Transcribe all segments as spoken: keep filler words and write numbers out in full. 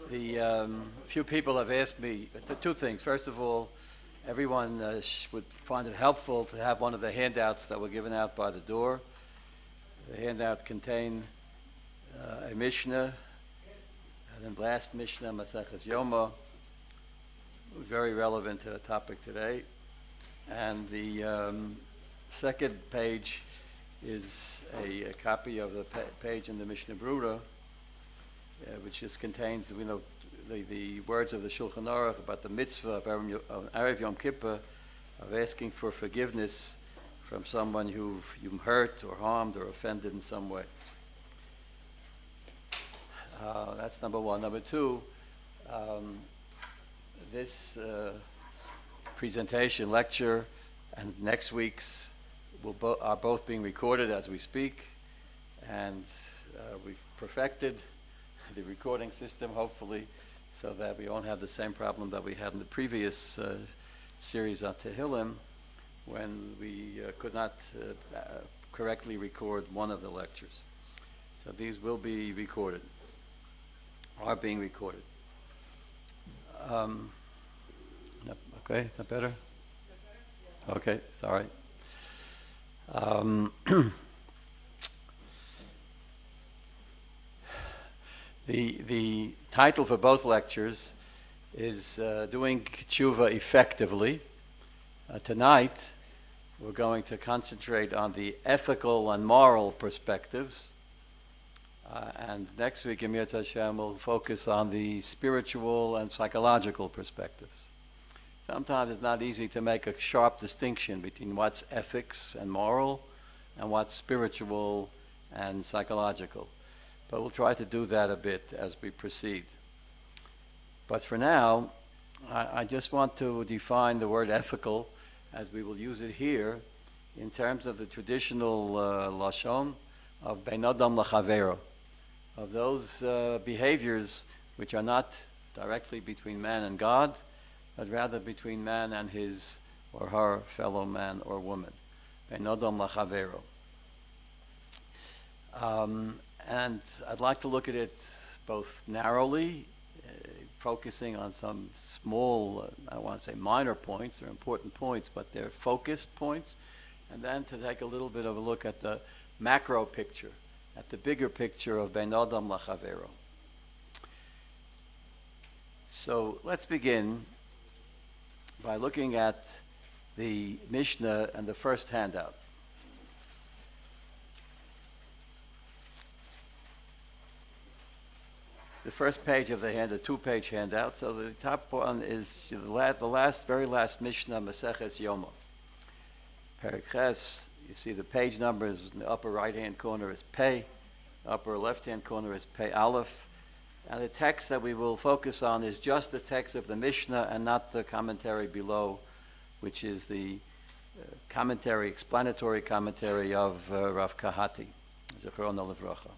The um, few people have asked me the two things. First of all, everyone uh, sh- would find it helpful to have one of the handouts that were given out by the door. The handout contained uh, a Mishnah, and the last Mishnah, Maseches Yoma, very relevant to the topic today. And the um, second page is a, a copy of the pa- page in the Mishnah Brura, Uh, which just contains, you know, the, the words of the Shulchan Aruch about the mitzvah of Erev Yom Kippur, of asking for forgiveness from someone who you've hurt or harmed or offended in some way. Uh, that's number one. Number two, um, this uh, presentation, lecture, and next week's will bo- are both being recorded as we speak, and uh, we've perfected the recording system, hopefully, so that we won't have the same problem that we had in the previous uh, series on Tehillim, when we uh, could not uh, uh, correctly record one of the lectures. So these will be recorded, are being recorded. Um, okay, is that better? Okay, sorry. Um, The, the title for both lectures is uh, Doing Tshuva Effectively. Uh, tonight, we're going to concentrate on the ethical and moral perspectives. Uh, and next week, in Yirtzeh Hashem, we'll focus on the spiritual and psychological perspectives. Sometimes it's not easy to make a sharp distinction between what's ethics and moral and what's spiritual and psychological. But we'll try to do that a bit as we proceed. But for now, I, I just want to define the word ethical as we will use it here in terms of the traditional uh, lashon of bein adam lachavero, of those uh, behaviors which are not directly between man and God, but rather between man and his or her fellow man or woman. Bein adam lachavero. Um, And I'd like to look at it both narrowly, uh, focusing on some small, uh, I don't want to say minor points, they're important points, but they're focused points, and then to take a little bit of a look at the macro picture, at the bigger picture of bein adam lachavero. So let's begin by looking at the Mishnah and the first handout. The first page of the hand, a two-page handout. So the top one is the last, the last, very last Mishnah, Maseches Yoma. Perek Ches, you see the page numbers in the upper right-hand corner is Pei, upper left-hand corner is Pei Aleph, and the text that we will focus on is just the text of the Mishnah and not the commentary below, which is the uh, commentary, explanatory commentary of uh, Rav Kahati, Zichrono Livracha.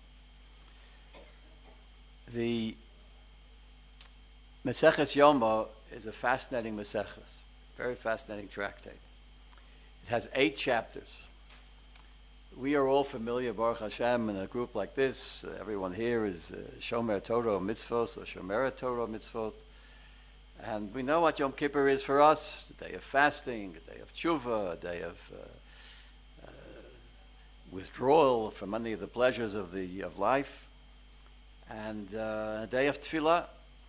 The Maseches Yoma is a fascinating Maseches, very fascinating tractate. It has eight chapters. We are all familiar, Baruch Hashem, in a group like this. Uh, everyone here is uh, Shomer Torah Mitzvot or Shomer Torah Mitzvot. And we know what Yom Kippur is for us, a day of fasting, a day of tshuva, a day of uh, uh, withdrawal from many of the pleasures of, the, of life. And uh, a day of tefillah.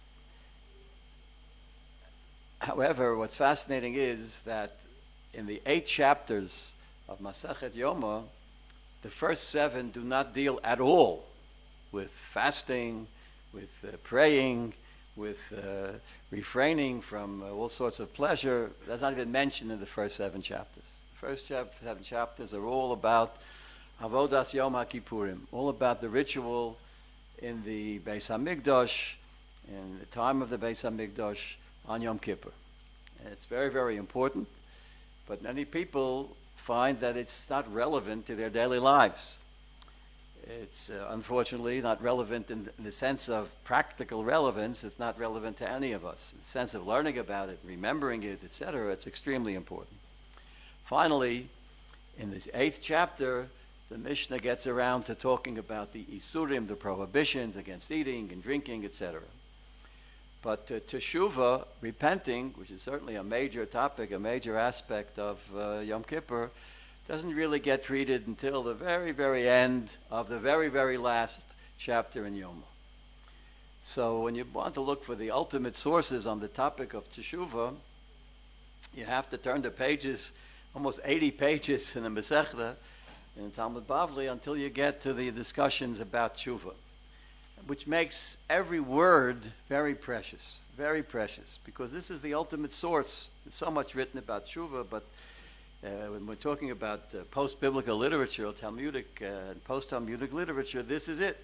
However, what's fascinating is that in the eight chapters of Masechet Yoma, the first seven do not deal at all with fasting, with uh, praying, with uh, refraining from uh, all sorts of pleasure. That's not even mentioned in the first seven chapters. The first chap- seven chapters are all about Avodas Yom HaKippurim, all about the ritual in the Beis HaMikdash, in the time of the Beis HaMikdash, on Yom Kippur. And it's very, very important, but many people find that it's not relevant to their daily lives. It's uh, unfortunately not relevant in the, in the sense of practical relevance. It's not relevant to any of us. In the sense of learning about it, remembering it, et cetera, it's extremely important. Finally, in this eighth chapter, the Mishnah gets around to talking about the Isurim, the prohibitions against eating and drinking, et cetera. But uh, Teshuvah, repenting, which is certainly a major topic, a major aspect of uh, Yom Kippur, doesn't really get treated until the very, very end of the very, very last chapter in Yoma. So when you want to look for the ultimate sources on the topic of Teshuvah, you have to turn the pages, almost eighty pages in the Masechta, in the Talmud Bavli, until you get to the discussions about Teshuvah, which makes every word very precious, very precious, because this is the ultimate source. There's so much written about Teshuvah, but uh, when we're talking about uh, post-biblical literature, or Talmudic uh, and post-Talmudic literature, this is it.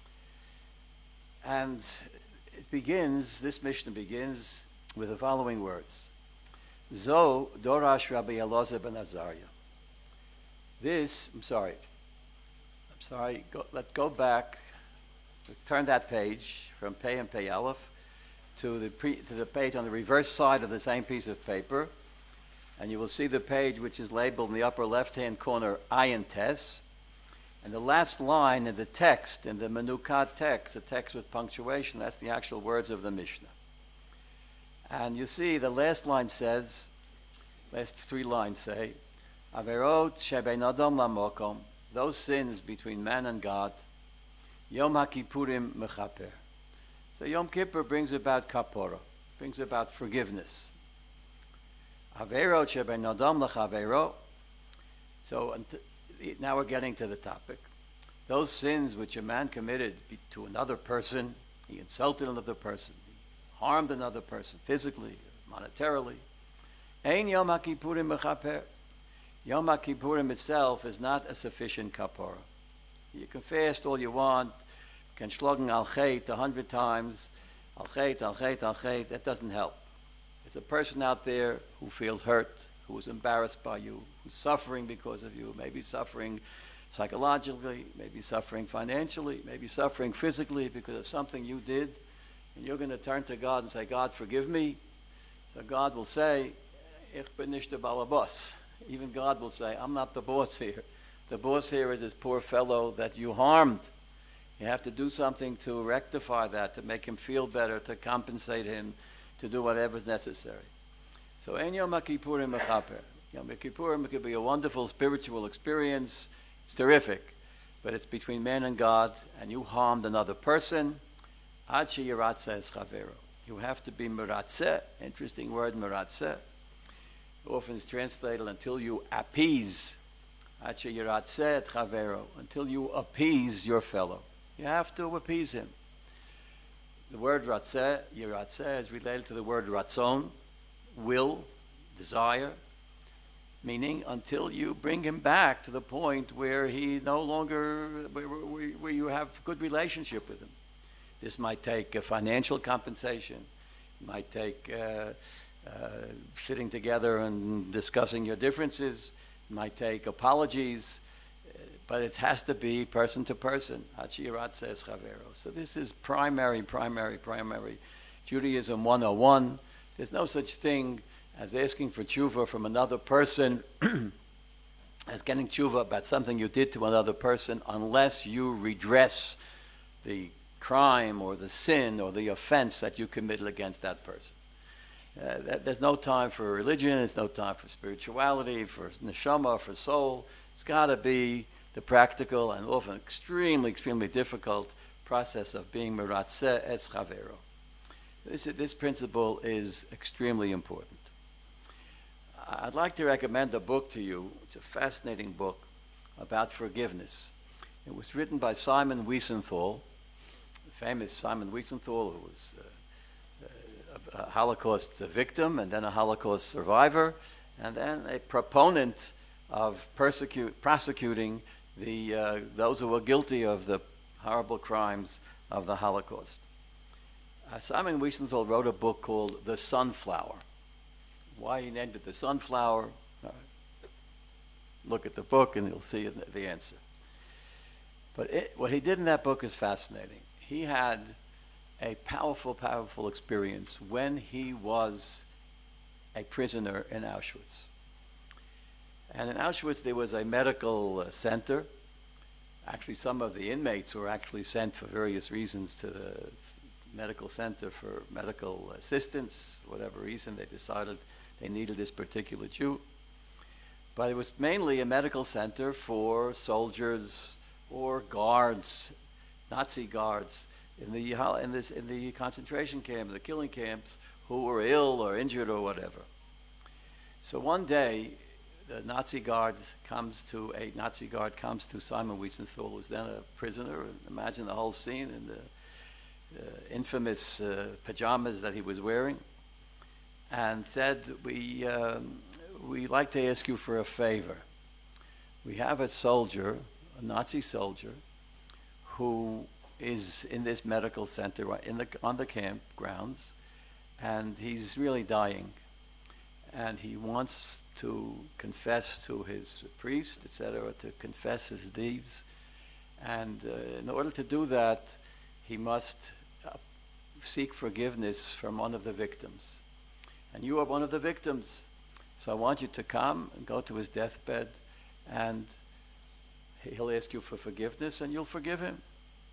And it begins, this Mishnah begins with the following words. Zo Dorash Rabbi Elazar ben Azariah. This, I'm sorry, I'm sorry, go, let's go back, let's turn that page from Pei and Pei Aleph to the, pre, to the page on the reverse side of the same piece of paper, and you will see the page which is labeled in the upper left-hand corner, Ayin Tes, and the last line in the text, in the Menukat text, the text with punctuation, that's the actual words of the Mishnah. And you see the last line says, last three lines say, Averot shebein adam lamokom, those sins between man and God, Yom HaKippurim mechaper. So Yom Kippur brings about kapora, brings about forgiveness. Averot shebein adam lachavero. So now we're getting to the topic. Those sins which a man committed to another person, he insulted another person, he harmed another person physically, monetarily. Ein Yom HaKippurim mechaper. Yom HaKippurim itself is not a sufficient kapara. You can fast all you want, you can shlogen al chet a hundred times, al chet, al chet, al chet, that doesn't help. There's a person out there who feels hurt, who is embarrassed by you, who's suffering because of you, maybe suffering psychologically, maybe suffering financially, maybe suffering physically because of something you did, and you're going to turn to God and say, God, forgive me. So God will say, Ich bin nicht der Balabas. Even God will say, I'm not the boss here. The boss here is this poor fellow that you harmed. You have to do something to rectify that, to make him feel better, to compensate him, to do whatever is necessary. So, Ein Yom HaKippurim mechaper. Yom HaKippurim could be a wonderful spiritual experience. It's terrific. But it's between man and God, and you harmed another person. Ad sheyiratze es chavero. You have to be meratzeh. Interesting word, meratzeh. Often is translated until you appease, until you appease your fellow. You have to appease him. The word ratzeh, yiratzeh, is related to the word ratzon, will, desire, meaning until you bring him back to the point where he no longer, where, where, where you have good relationship with him. This might take a financial compensation, it might take uh, Uh, sitting together and discussing your differences. It might take apologies, uh, but it has to be person to person. So this is primary, primary, primary Judaism one oh one. There's no such thing as asking for tshuva from another person, as getting tshuva about something you did to another person, unless you redress the crime or the sin or the offense that you committed against that person. Uh, there's no time for religion, there's no time for spirituality, for neshama, for soul. It's got to be the practical and often extremely, extremely difficult process of being meratzeh etz chavero. This, this principle is extremely important. I'd like to recommend a book to you. It's a fascinating book about forgiveness. It was written by Simon Wiesenthal, the famous Simon Wiesenthal, who was uh, a Holocaust victim and then a Holocaust survivor and then a proponent of persecute, prosecuting the, uh, those who were guilty of the horrible crimes of the Holocaust. Uh, Simon Wiesenthal wrote a book called The Sunflower. Why he named it The Sunflower? Uh, look at the book and you'll see the answer. But it, what he did in that book is fascinating. He had a powerful, powerful experience when he was a prisoner in Auschwitz. And in Auschwitz there was a medical uh, center. Actually, some of the inmates were actually sent for various reasons to the medical center for medical assistance. For whatever reason, they decided they needed this particular Jew. But it was mainly a medical center for soldiers or guards, Nazi guards, in the, in this, in the concentration camp, the killing camps, who were ill or injured or whatever. So one day, the Nazi guard comes to, a Nazi guard comes to Simon Wiesenthal, who's then a prisoner. Imagine the whole scene in the uh, infamous uh, pajamas that he was wearing, and said, we, um, we'd like to ask you for a favor. We have a soldier, a Nazi soldier, who is in this medical center in the, on the camp grounds, and he's really dying. And he wants to confess to his priest, et cetera, to confess his deeds. And uh, in order to do that, he must uh, seek forgiveness from one of the victims. And you are one of the victims. So I want you to come and go to his deathbed, and he'll ask you for forgiveness, and you'll forgive him.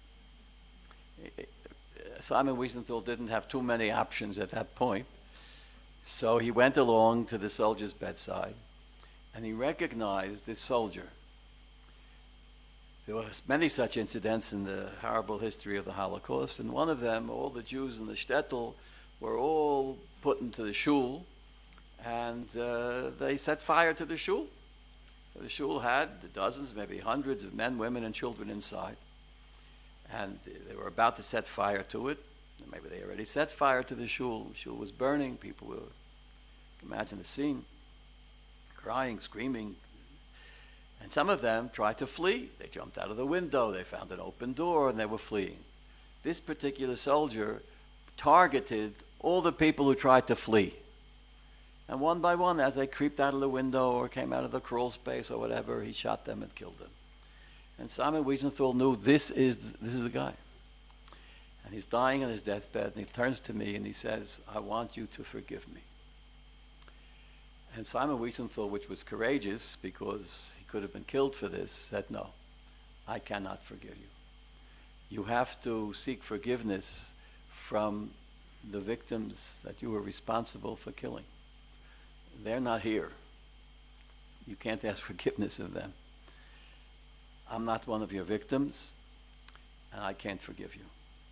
Simon Wiesenthal didn't have too many options at that point. So he went along to the soldier's bedside, and he recognized this soldier. There were many such incidents in the horrible history of the Holocaust, and one of them, all the Jews in the shtetl were all put into the shul, and uh, they set fire to the shul. The shul had dozens, maybe hundreds of men, women, and children inside. And they were about to set fire to it. Maybe they already set fire to the shul. The shul was burning. People were, imagine the scene, crying, screaming. And some of them tried to flee. They jumped out of the window. They found an open door, and they were fleeing. This particular soldier targeted all the people who tried to flee. And one by one, as they creeped out of the window or came out of the crawl space or whatever, he shot them and killed them. And Simon Wiesenthal knew this is, this is the guy. And he's dying on his deathbed, and he turns to me and he says, I want you to forgive me. And Simon Wiesenthal, which was courageous because he could have been killed for this, said, no, I cannot forgive you. You have to seek forgiveness from the victims that you were responsible for killing. They're not here. You can't ask forgiveness of them. I'm not one of your victims, and I can't forgive you.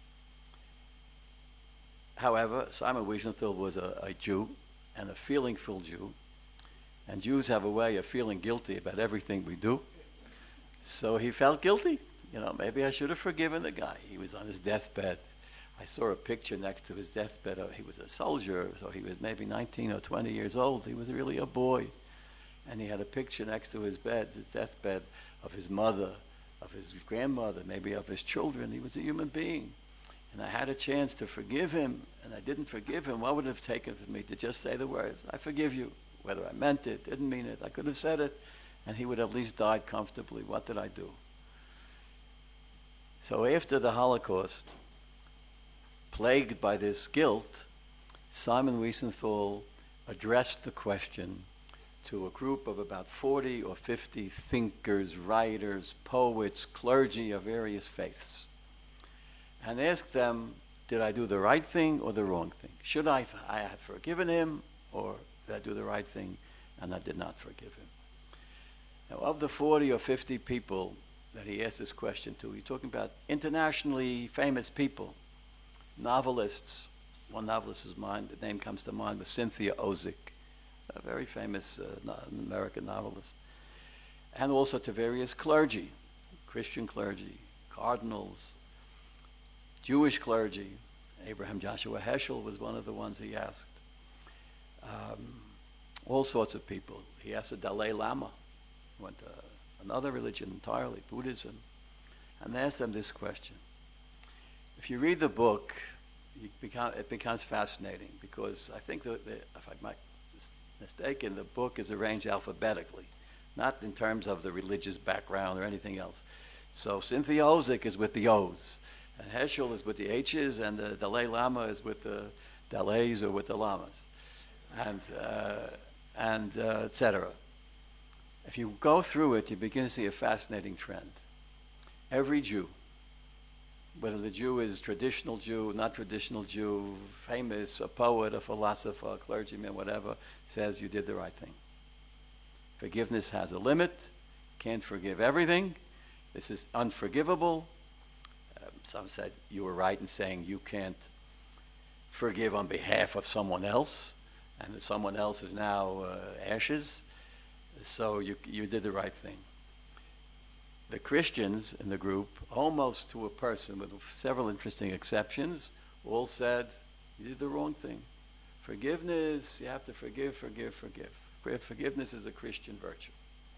However, Simon Wiesenthal was a, a Jew, and a feeling-filled Jew, and Jews have a way of feeling guilty about everything we do. So he felt guilty. You know, maybe I should have forgiven the guy. He was on his deathbed. I saw a picture next to his deathbed. He was a soldier, so he was maybe nineteen or twenty years old. He was really a boy. And he had a picture next to his bed, his deathbed, of his mother, of his grandmother, maybe of his children. He was a human being. And I had a chance to forgive him, and I didn't forgive him. What would it have taken for me to just say the words, I forgive you, whether I meant it, didn't mean it. I could have said it, and he would have at least died comfortably. What did I do? So after the Holocaust, plagued by this guilt, Simon Wiesenthal addressed the question to a group of about forty or fifty thinkers, writers, poets, clergy of various faiths, and asked them, did I do the right thing or the wrong thing? Should I, I have forgiven him, or did I do the right thing and I did not forgive him? Now, of the forty or fifty people that he asked this question to, you're talking about internationally famous people, novelists. One novelist whose mind, the name comes to mind, was Cynthia Ozick, a very famous uh, no, American novelist. And also to various clergy, Christian clergy, cardinals, Jewish clergy. Abraham Joshua Heschel was one of the ones he asked. Um, all sorts of people. He asked the Dalai Lama, who went to another religion entirely, Buddhism, and asked them this question. If you read the book, you become, it becomes fascinating, because I think that, the, if I'm not mistaken, the book is arranged alphabetically, not in terms of the religious background or anything else. So Cynthia Ozick is with the O's, and Heschel is with the H's, and the Dalai Lama is with the Dalays or with the Lamas, and, uh, and uh, et cetera. If you go through it, you begin to see a fascinating trend. Every Jew, whether the Jew is traditional Jew, not traditional Jew, famous, a poet, a philosopher, a clergyman, whatever, says you did the right thing. Forgiveness has a limit. Can't forgive everything. This is unforgivable. Um, some said you were right in saying you can't forgive on behalf of someone else, and that someone else is now uh, ashes. So you, you did the right thing. The Christians in the group, almost to a person, with several interesting exceptions, all said, you did the wrong thing. Forgiveness, you have to forgive, forgive, forgive. Forgiveness is a Christian virtue.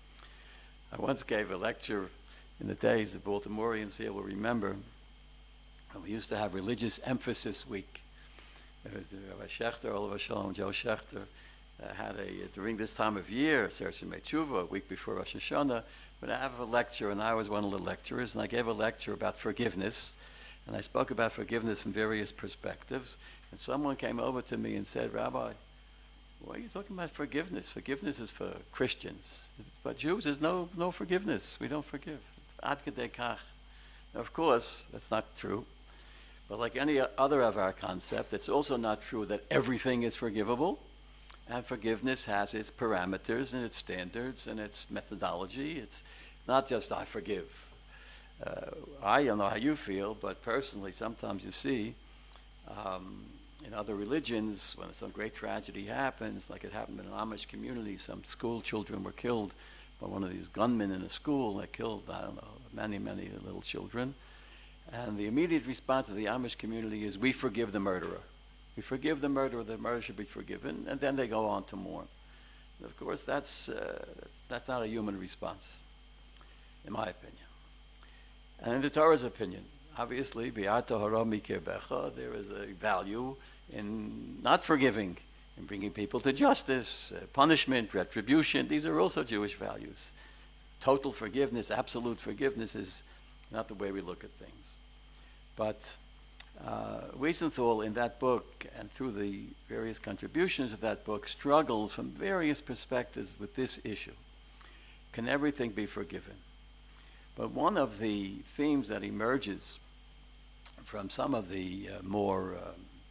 I once gave a lecture in the days the Baltimoreans here will remember. We used to have Religious Emphasis Week. It was Rabbi Schechter, Oliver Shalom, Joe Schechter, uh, had a, during this time of year, Sersei Tshuva, a week before Rosh Hashanah, but I have a lecture, and I was one of the lecturers, and I gave a lecture about forgiveness, and I spoke about forgiveness from various perspectives, and someone came over to me and said, Rabbi, why are you talking about forgiveness? Forgiveness is for Christians, but Jews, there's no, no forgiveness. We don't forgive. Ad kedei kach. Now, of course, that's not true, but like any other of our concept, it's also not true that everything is forgivable. And forgiveness has its parameters and its standards and its methodology. It's not just I forgive. Uh, I don't know how you feel, but personally, sometimes you see um, in other religions, when some great tragedy happens, like it happened in an Amish community, some school children were killed by one of these gunmen in a school. They killed, I don't know, many, many little children. And the immediate response of the Amish community is, we forgive the murderer. We forgive the murderer, the murderer should be forgiven, and then they go on to mourn. And of course, that's, uh, that's, that's not a human response, in my opinion. And in the Torah's opinion, obviously, Bi'ata hara mikirbecha, there is a value in not forgiving, in bringing people to justice, uh, punishment, retribution. These are also Jewish values. Total forgiveness, absolute forgiveness is not the way we look at things. But Uh, Wiesenthal in that book and through the various contributions of that book struggles from various perspectives with this issue. Can everything be forgiven? But one of the themes that emerges from some of the uh, more uh,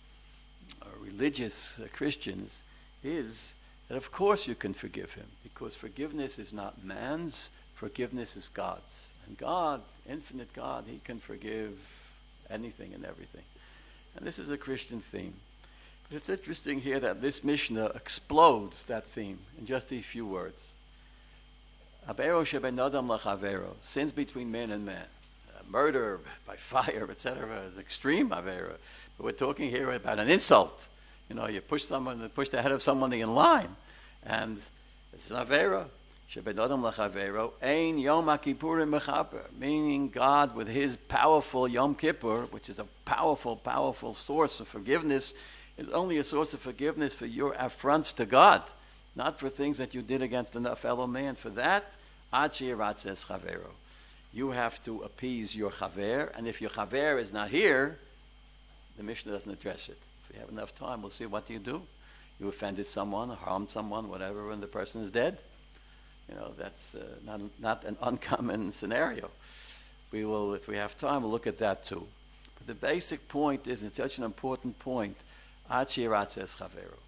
religious uh, Christians is that of course you can forgive him, because forgiveness is not man's, forgiveness is God's. And God, infinite God, he can forgive anything and everything. And this is a Christian theme. But it's interesting here that this Mishnah explodes that theme in just these few words. Avero sheben adam lachavero, sins between man and man. Uh, murder by fire, et cetera, is extreme avera. But we're talking here about an insult. You know, you push someone, push the head of somebody in line, and it's an avera. Sheben adam lachavero, ein yom kippurim mechaper, meaning God with his powerful Yom Kippur, which is a powerful, powerful source of forgiveness, is only a source of forgiveness for your affronts to God, not for things that you did against a fellow man. For that, ad she'iratzes chavero, you have to appease your chaver, and if your chaver is not here, the Mishnah doesn't address it. If we have enough time, we'll see what do you do. You offended someone, harmed someone, whatever, and the person is dead. You know, that's uh, not, not an uncommon scenario. We will, if we have time, we'll look at that too. But the basic point is, it's such an important point, ad she'iratzes chavero.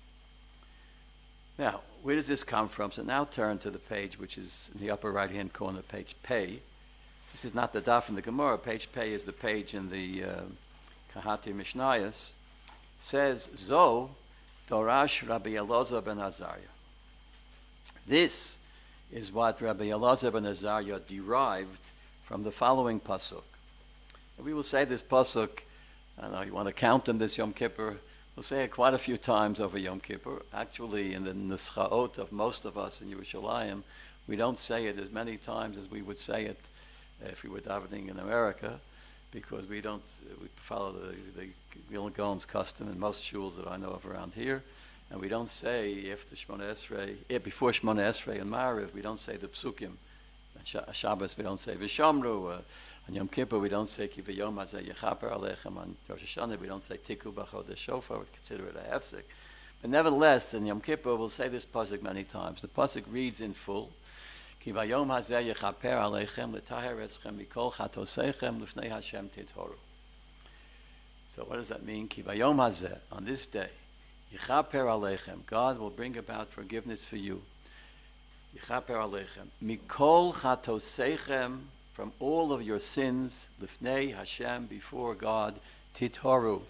Now, where does this come from? So now turn to the page, which is in the upper right-hand corner, page Pei. This is not the daf in the Gemara. Page Pei is the page in the uh, Kahati Mishnayos. Says, Zo, Dorash Rabbi Elazar ben Azariah. This is what Rabbi Elazar ben Azariah derived from the following pasuk. And we will say this pasuk, I don't know, you want to count them this Yom Kippur, we'll say it quite a few times over Yom Kippur. Actually, in the Nischaot of most of us in Yerushalayim, we don't say it as many times as we would say it if we were davening in America, because we don't, we follow the, the Gil Gaon's custom in most shuls that I know of around here. And we don't say after Shmona Esrei, eh, before Shmona Esrei and Mariv, we don't say the psukim. On Shabbos we don't say V'shamru. Uh, on Yom Kippur we don't say Ki v'yom hazeh yechaper alechem. On Rosh Hashanah we don't say Tiku b'chodesh shofar. We consider it a hefsek. But nevertheless, in Yom Kippur we'll say this pasuk many times. The pasuk reads in full. Ki v'yom hazeh yechaper alechem l'taher etzchem mikol chatoseichem l'fnei Hashem tithoru. So what does that mean? Ki vayom hazeh, on this day, yichaper aleichem, God will bring about forgiveness for you. Yichaper aleichem, mikol chatoseichem, from all of your sins, lifnei Hashem, before God, tithoru.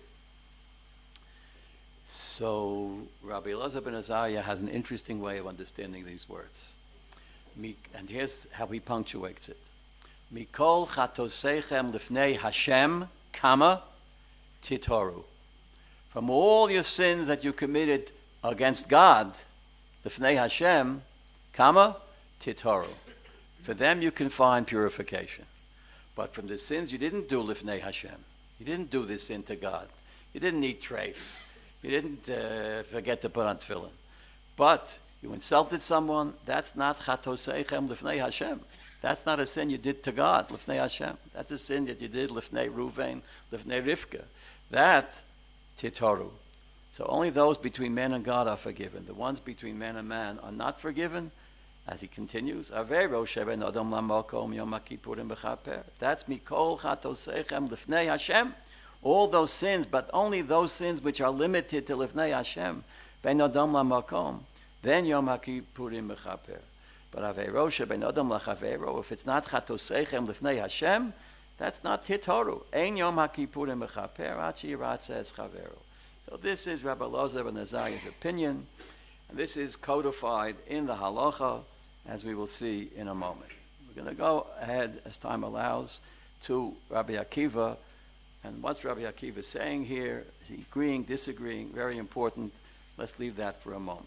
So Rabbi Elazar ben Azariah has an interesting way of understanding these words. And here's how he punctuates it. Mikol chatoseichem lifnei Hashem, kama, tithoru. From all your sins that you committed against God, lifnei Hashem, kama, tithoru. For them you can find purification. But from the sins you didn't do lifnei Hashem, you didn't do this sin to God, you didn't eat treif, you didn't uh, forget to put on tefillin, but you insulted someone, that's not chatoseichem lifnei Hashem. That's not a sin you did to God, lifnei Hashem. That's a sin that you did lifnei Ruvain, lifnei Rivka. That, tithoru. So only those between man and God are forgiven. The ones between man and man are not forgiven. As he continues, Avero sheben adam lamakom yom kippurim b'chaper. That's mikol chatoseichem lifnei Hashem. All those sins, but only those sins which are limited to lifnei Hashem. Ben adam lamakom. Then yom kippurim b'chaper. But Avero sheben adam lachavero. If it's not chatoseichem lifnei Hashem, that's not tithoru. Ein yom kippurim b'chaper. Achi ratzes chavero. So this is Rabbi Elazar ben Azariah's opinion, and this is codified in the halacha, as we will see in a moment. We're going to go ahead, as time allows, to Rabbi Akiva. And what's Rabbi Akiva saying here? Is he agreeing, disagreeing? Very important. Let's leave that for a moment.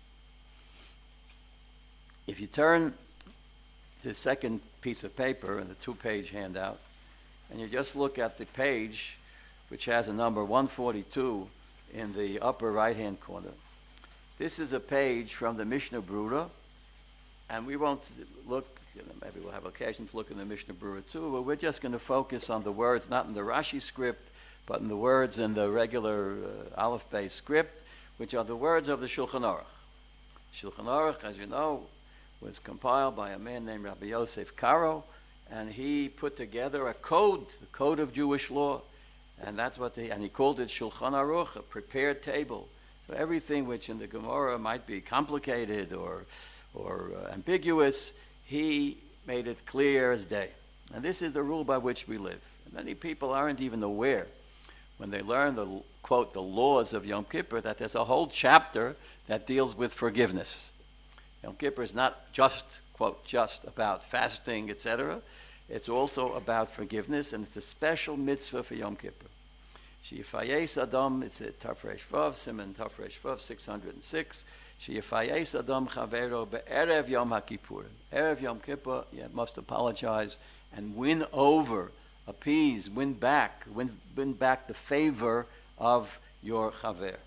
If you turn to the second piece of paper in the two-page handout, and you just look at the page, which has a number one forty-two in the upper right-hand corner, this is a page from the Mishnah Brura. And we won't look, you know, maybe we'll have occasion to look in the Mishnah Brura too, but we're just going to focus on the words, not in the Rashi script, but in the words in the regular uh, Aleph-based script, which are the words of the Shulchan Aruch. Shulchan Aruch, as you know, was compiled by a man named Rabbi Yosef Karo, and he put together a code, the code of Jewish law, and that's what they, and he called it Shulchan Aruch, a prepared table. So everything which in the Gemara might be complicated or or uh, ambiguous, he made it clear as day. And this is the rule by which we live. And many people aren't even aware, when they learn the, quote, the laws of Yom Kippur, that there's a whole chapter that deals with forgiveness. Yom Kippur is not just, quote, just about fasting, et cetera. It's also about forgiveness, and it's a special mitzvah for Yom Kippur. Sheyifayes Adam, it's a Tafresh Vav, Simon Tafresh Vav, six hundred six. Sheyifayes Adam Chavero be'erev Yom HaKippurim. Erev Yom Kippur, you must apologize and win over, appease, win back, win, win back the favor of your Chaver.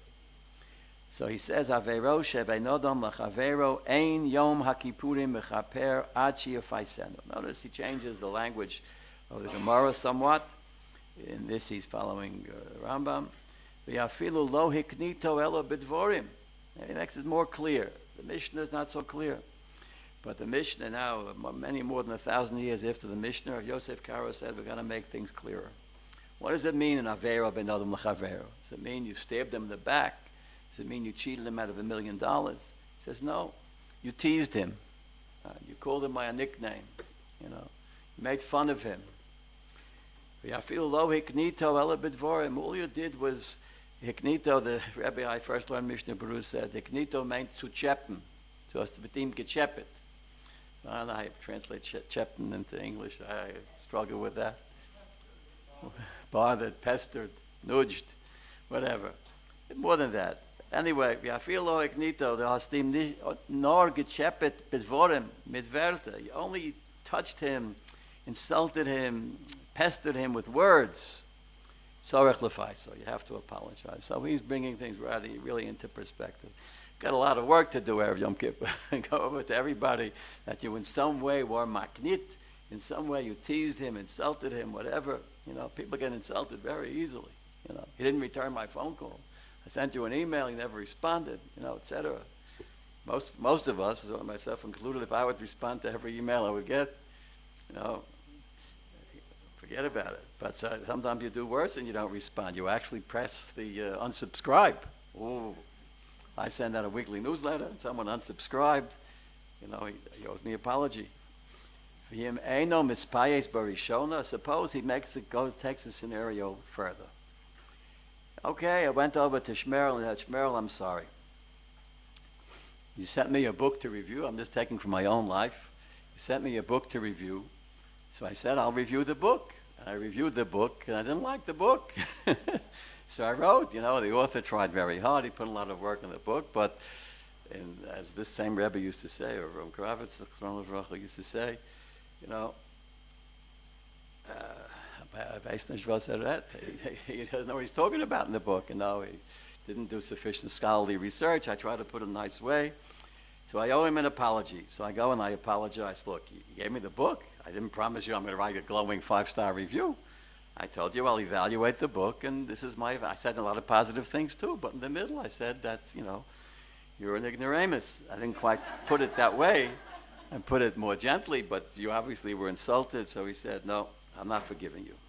So he says, Avero shebein Adam lachavero ein Yom HaKippurim mechaper ad sheyifaysenu. Notice he changes the language of the Gemara somewhat. In this he's following uh, Rambam. V'yafilu lo hiknito elo b'dvorim. He makes it more clear. The Mishnah is not so clear. But the Mishnah now, many more than a thousand years after the Mishnah of Yosef Karo said, we're going to make things clearer. What does it mean in Avero ben Adam l'chavero? Does it mean you stabbed him in the back? Does it mean you cheated him out of a million dollars? He says, no. You teased him. Uh, you called him by a nickname. You know, you made fun of him. All you did was Hiknito, the Rebbe I first learned Mishnah Berurah said, Hiknito meant zu cheppen, to us mit ihm gecheppet. I don't know how you translate cheppen into English. I struggle with that. Bothered, pestered, nudged, whatever. More than that. Anyway, Yafilo Hiknito, the Hastim nor gecheppet bedvorim mit Werte. You only touched him, insulted him, pestered him with words. Sorech lefai, so you have to apologize. So he's bringing things really, really into perspective. Got a lot of work to do, Erev Yom Kippur. Go over to everybody that you in some way were maknit, in some way you teased him, insulted him, whatever. You know, people get insulted very easily. You know, he didn't return my phone call. I sent you an email, he never responded, you know, et cetera. Most, most of us, myself included, if I would respond to every email I would get, you know, forget about it. But uh, sometimes you do worse and you don't respond. You actually press the uh, unsubscribe. Ooh. I send out a weekly newsletter and someone unsubscribed. You know, he, he owes me an apology. Suppose he makes it goes takes the scenario further. Okay, I went over to Shmerel and said, Shmerel, I'm sorry. You sent me a book to review. I'm just taking from my own life. You sent me a book to review. So I said, I'll review the book. And I reviewed the book, and I didn't like the book. So I wrote, you know, the author tried very hard. He put a lot of work in the book, but in, as this same Rebbe used to say, or Ram Kravitz, the used to say, you know, uh, he, he doesn't know what he's talking about in the book. You know, he didn't do sufficient scholarly research. I tried to put it a nice way. So I owe him an apology. So I go and I apologize. Look, you gave me the book. I didn't promise you I'm going to write a glowing five-star review. I told you I'll evaluate the book, and this is my, I said a lot of positive things too, but in the middle I said that's, you know, you're an ignoramus. I didn't quite put it that way. I put it more gently, but you obviously were insulted, so he said, no, I'm not forgiving you.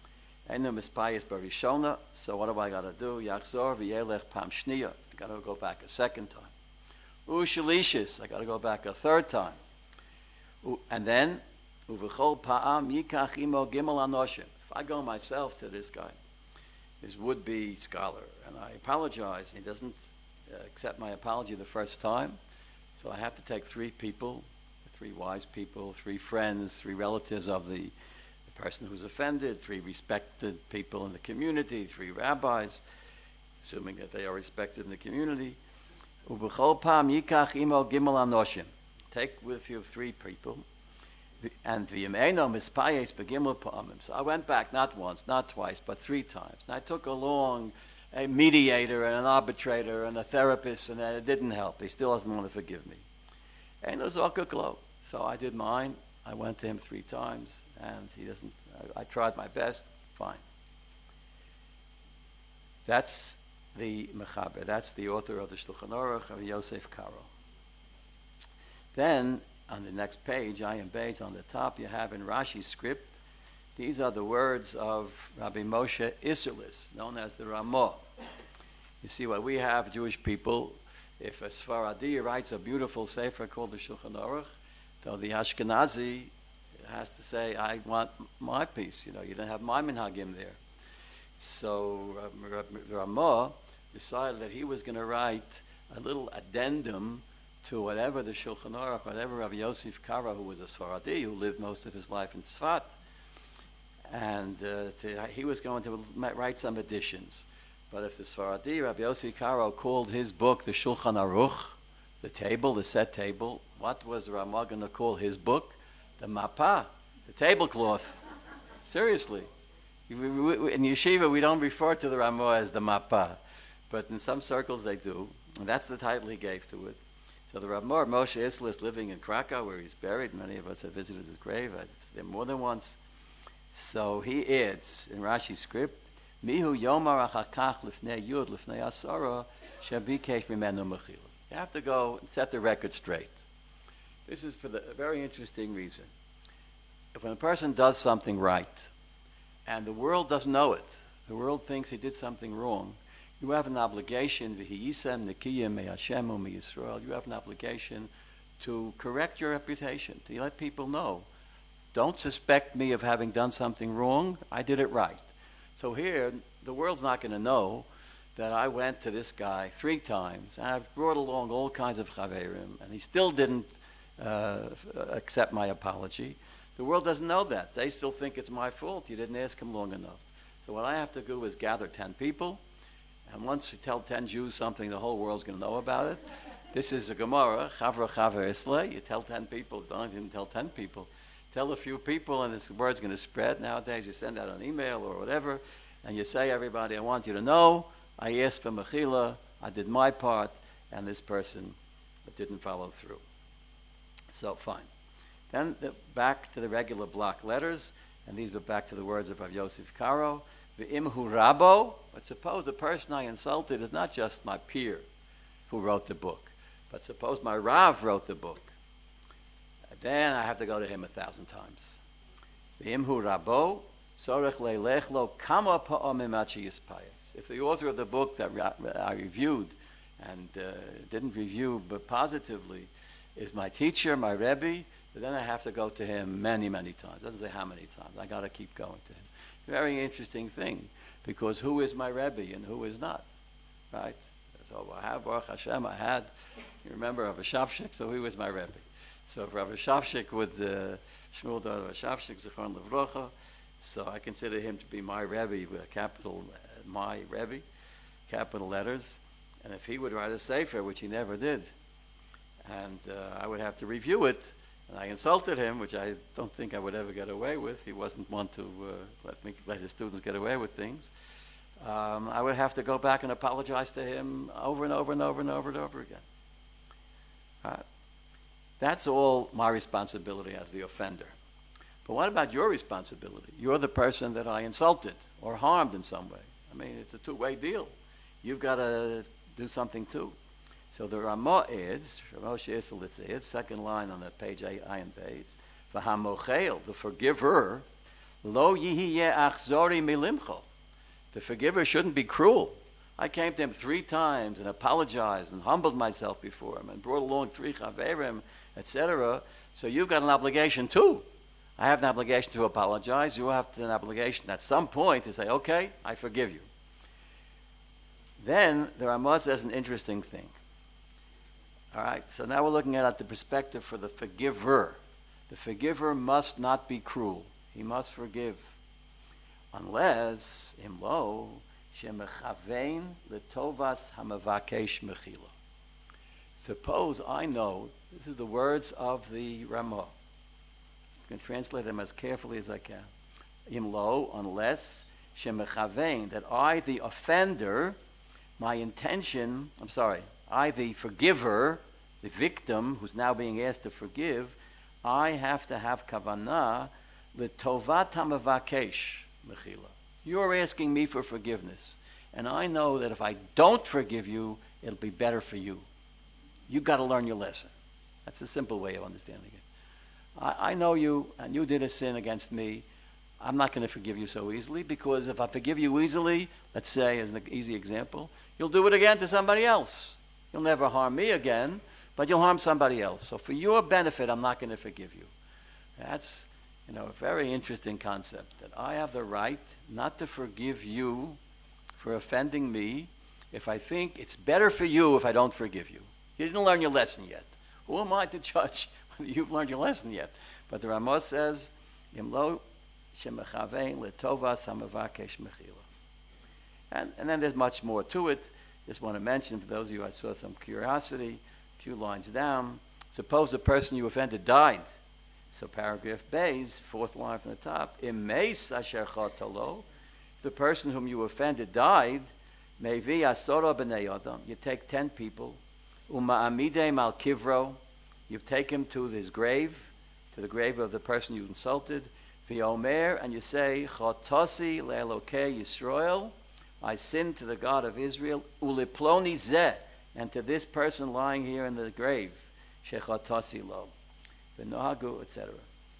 So what do I got to do? Yachzor v'yelech pam shniya. I got to go back a second time. Ushalishis. I got to go back a third time. And then, uv'chol pa'am yikach imo gimel anoshim. If I go myself to this guy, his would-be scholar, and I apologize, and he doesn't uh, accept my apology the first time, so I have to take three people, three wise people, three friends, three relatives of the, the person who's offended, three respected people in the community, three rabbis, assuming that they are respected in the community. Ubechol pam yikach imo gimel anoshim. Take with you three people. And v'yemeino mispayes begimel pa'amim. So I went back not once, not twice, but three times. And I took along a mediator and an arbitrator and a therapist, and it didn't help. He still doesn't want to forgive me. Eino zoka klo. So I did mine. I went to him three times, and he doesn't. I, I tried my best. Fine. That's the Mechaber. That's the author of the Shulchan Aruch, of Yosef Karo. Then, on the next page, I am based on the top, you have in Rashi's script, these are the words of Rabbi Moshe Isserles, known as the Ramah. You see, what we have, Jewish people, if a Sfaradi writes a beautiful sefer called the Shulchan Aruch, though the Ashkenazi has to say, I want my piece, you know, you didn't have my minhagim there. So uh, Ramah decided that he was going to write a little addendum to whatever the Shulchan Aruch, whatever Rabbi Yosef Karo, who was a Sfaradi, who lived most of his life in Tzfat, and uh, to, he was going to write some additions. But if the Sfaradi, Rabbi Yosef Karo, called his book the Shulchan Aruch, the table, the set table, what was Ramah going to call his book? The Mapah, the tablecloth. Seriously. In Yeshiva, we don't refer to the Ramah as the Mapah, but in some circles they do, and that's the title he gave to it. So the Ramah, Moshe Isserles, living in Krakow, where he's buried, many of us have visited his grave, I've visited there more than once. So he adds, in Rashi's script, Mihu yomar achakach lifnei yud lifnei asara shabikesh mimenu mechila. You have to go and set the record straight. This is for the a very interesting reason. If when a person does something right, and the world doesn't know it, the world thinks he did something wrong, you have an obligation, v'hiyisem nekiyim me'Hashemu me'Yisrael, you have an obligation to correct your reputation, to let people know. Don't suspect me of having done something wrong, I did it right. So here, the world's not going to know that I went to this guy three times, and I've brought along all kinds of chaverim, and he still didn't uh, accept my apology. The world doesn't know that. They still think it's my fault. You didn't ask him long enough. So what I have to do is gather ten people, and once you tell ten Jews something, the whole world's going to know about it. This is a Gemara, Chavra Chaver Isle. You tell ten people, don't even tell ten people. Tell a few people, and this word's going to spread. Nowadays, you send out an email or whatever, and you say, everybody, I want you to know, I asked for mechila, I did my part, and this person didn't follow through. So, fine. Then the, back to the regular block letters, and these were back to the words of Rav Yosef Karo. V'imhu rabo, but suppose the person I insulted is not just my peer who wrote the book, but suppose my Rav wrote the book. Then I have to go to him a thousand times. V'imhu rabo, Sorech leilech lo kama pa'amim ad sheyispayas. If the author of the book that I reviewed and uh, didn't review but positively is my teacher, my Rebbe, then I have to go to him many, many times. It doesn't say how many times. I got to keep going to him. Very interesting thing, because who is my Rebbe and who is not, right? So I have Baruch Hashem. I had, you remember Rav Shavshik, so he was my Rebbe. So Rav Shavshik with uh, Shmuel Dor Rav Shavshik Zichron Levrocha. So I consider him to be my Rebbe with a capital, uh, my Rebbe, capital letters. And if he would write a sefer, which he never did, and uh, I would have to review it, and I insulted him, which I don't think I would ever get away with. He wasn't one to uh, let me let his students get away with things. Um, I would have to go back and apologize to him over and over and over and over and over again. All right. That's all my responsibility as the offender. But what about your responsibility? You're the person that I insulted or harmed in some way. I mean, it's a two-way deal. You've got to do something too. So the Ramah adds, second line on that page, Ayin Beis, v'hamochel, the forgiver, lo yihiyeh achzori milimcho. The forgiver shouldn't be cruel. I came to him three times and apologized and humbled myself before him and brought along three chaverim, et cetera. So you've got an obligation too. I have an obligation to apologize. You have an obligation at some point to say, okay, I forgive you. Then the Ramah says an interesting thing. All right, so now we're looking at the perspective for the forgiver. The forgiver must not be cruel. He must forgive. Unless, imlo, shemechavein letovas hamavakesh mechila. Suppose I know, this is the words of the Ramah. I can translate them as carefully as I can. Imlo, unless, shemechavein, that I, the offender, my intention, I'm sorry, I, the forgiver, the victim who's now being asked to forgive, I have to have kavanah l'tovat hamavakesh mechila. You're asking me for forgiveness, and I know that if I don't forgive you, it'll be better for you. You've got to learn your lesson. That's a simple way of understanding it. I, I know you, and you did a sin against me. I'm not going to forgive you so easily, because if I forgive you easily, let's say, as an easy example, you'll do it again to somebody else. You'll never harm me again, but you'll harm somebody else. So for your benefit, I'm not going to forgive you. That's, you know, a very interesting concept, that I have the right not to forgive you for offending me if I think it's better for you if I don't forgive you. You didn't learn your lesson yet. Who am I to judge whether you've learned your lesson yet? But the Ramah says, Yimlo shemechavein letovas hamavakesh mechila. And, and then there's much more to it. Just want to mention, for those of you I saw some curiosity, a few lines down, suppose the person you offended died. So paragraph Beis, fourth line from the top, Imeis asher chatalo, if the person whom you offended died, mevi asora b'nei adam, you take ten people, uma'amidei mal kivro, you take him to his grave, to the grave of the person you insulted, v'yomer, and you say, chatasi le'elokei Yisrael, I sinned to the God of Israel, uliploni zeh, and to this person lying here in the grave, shechatasi lo, v'nohagu, et cetera.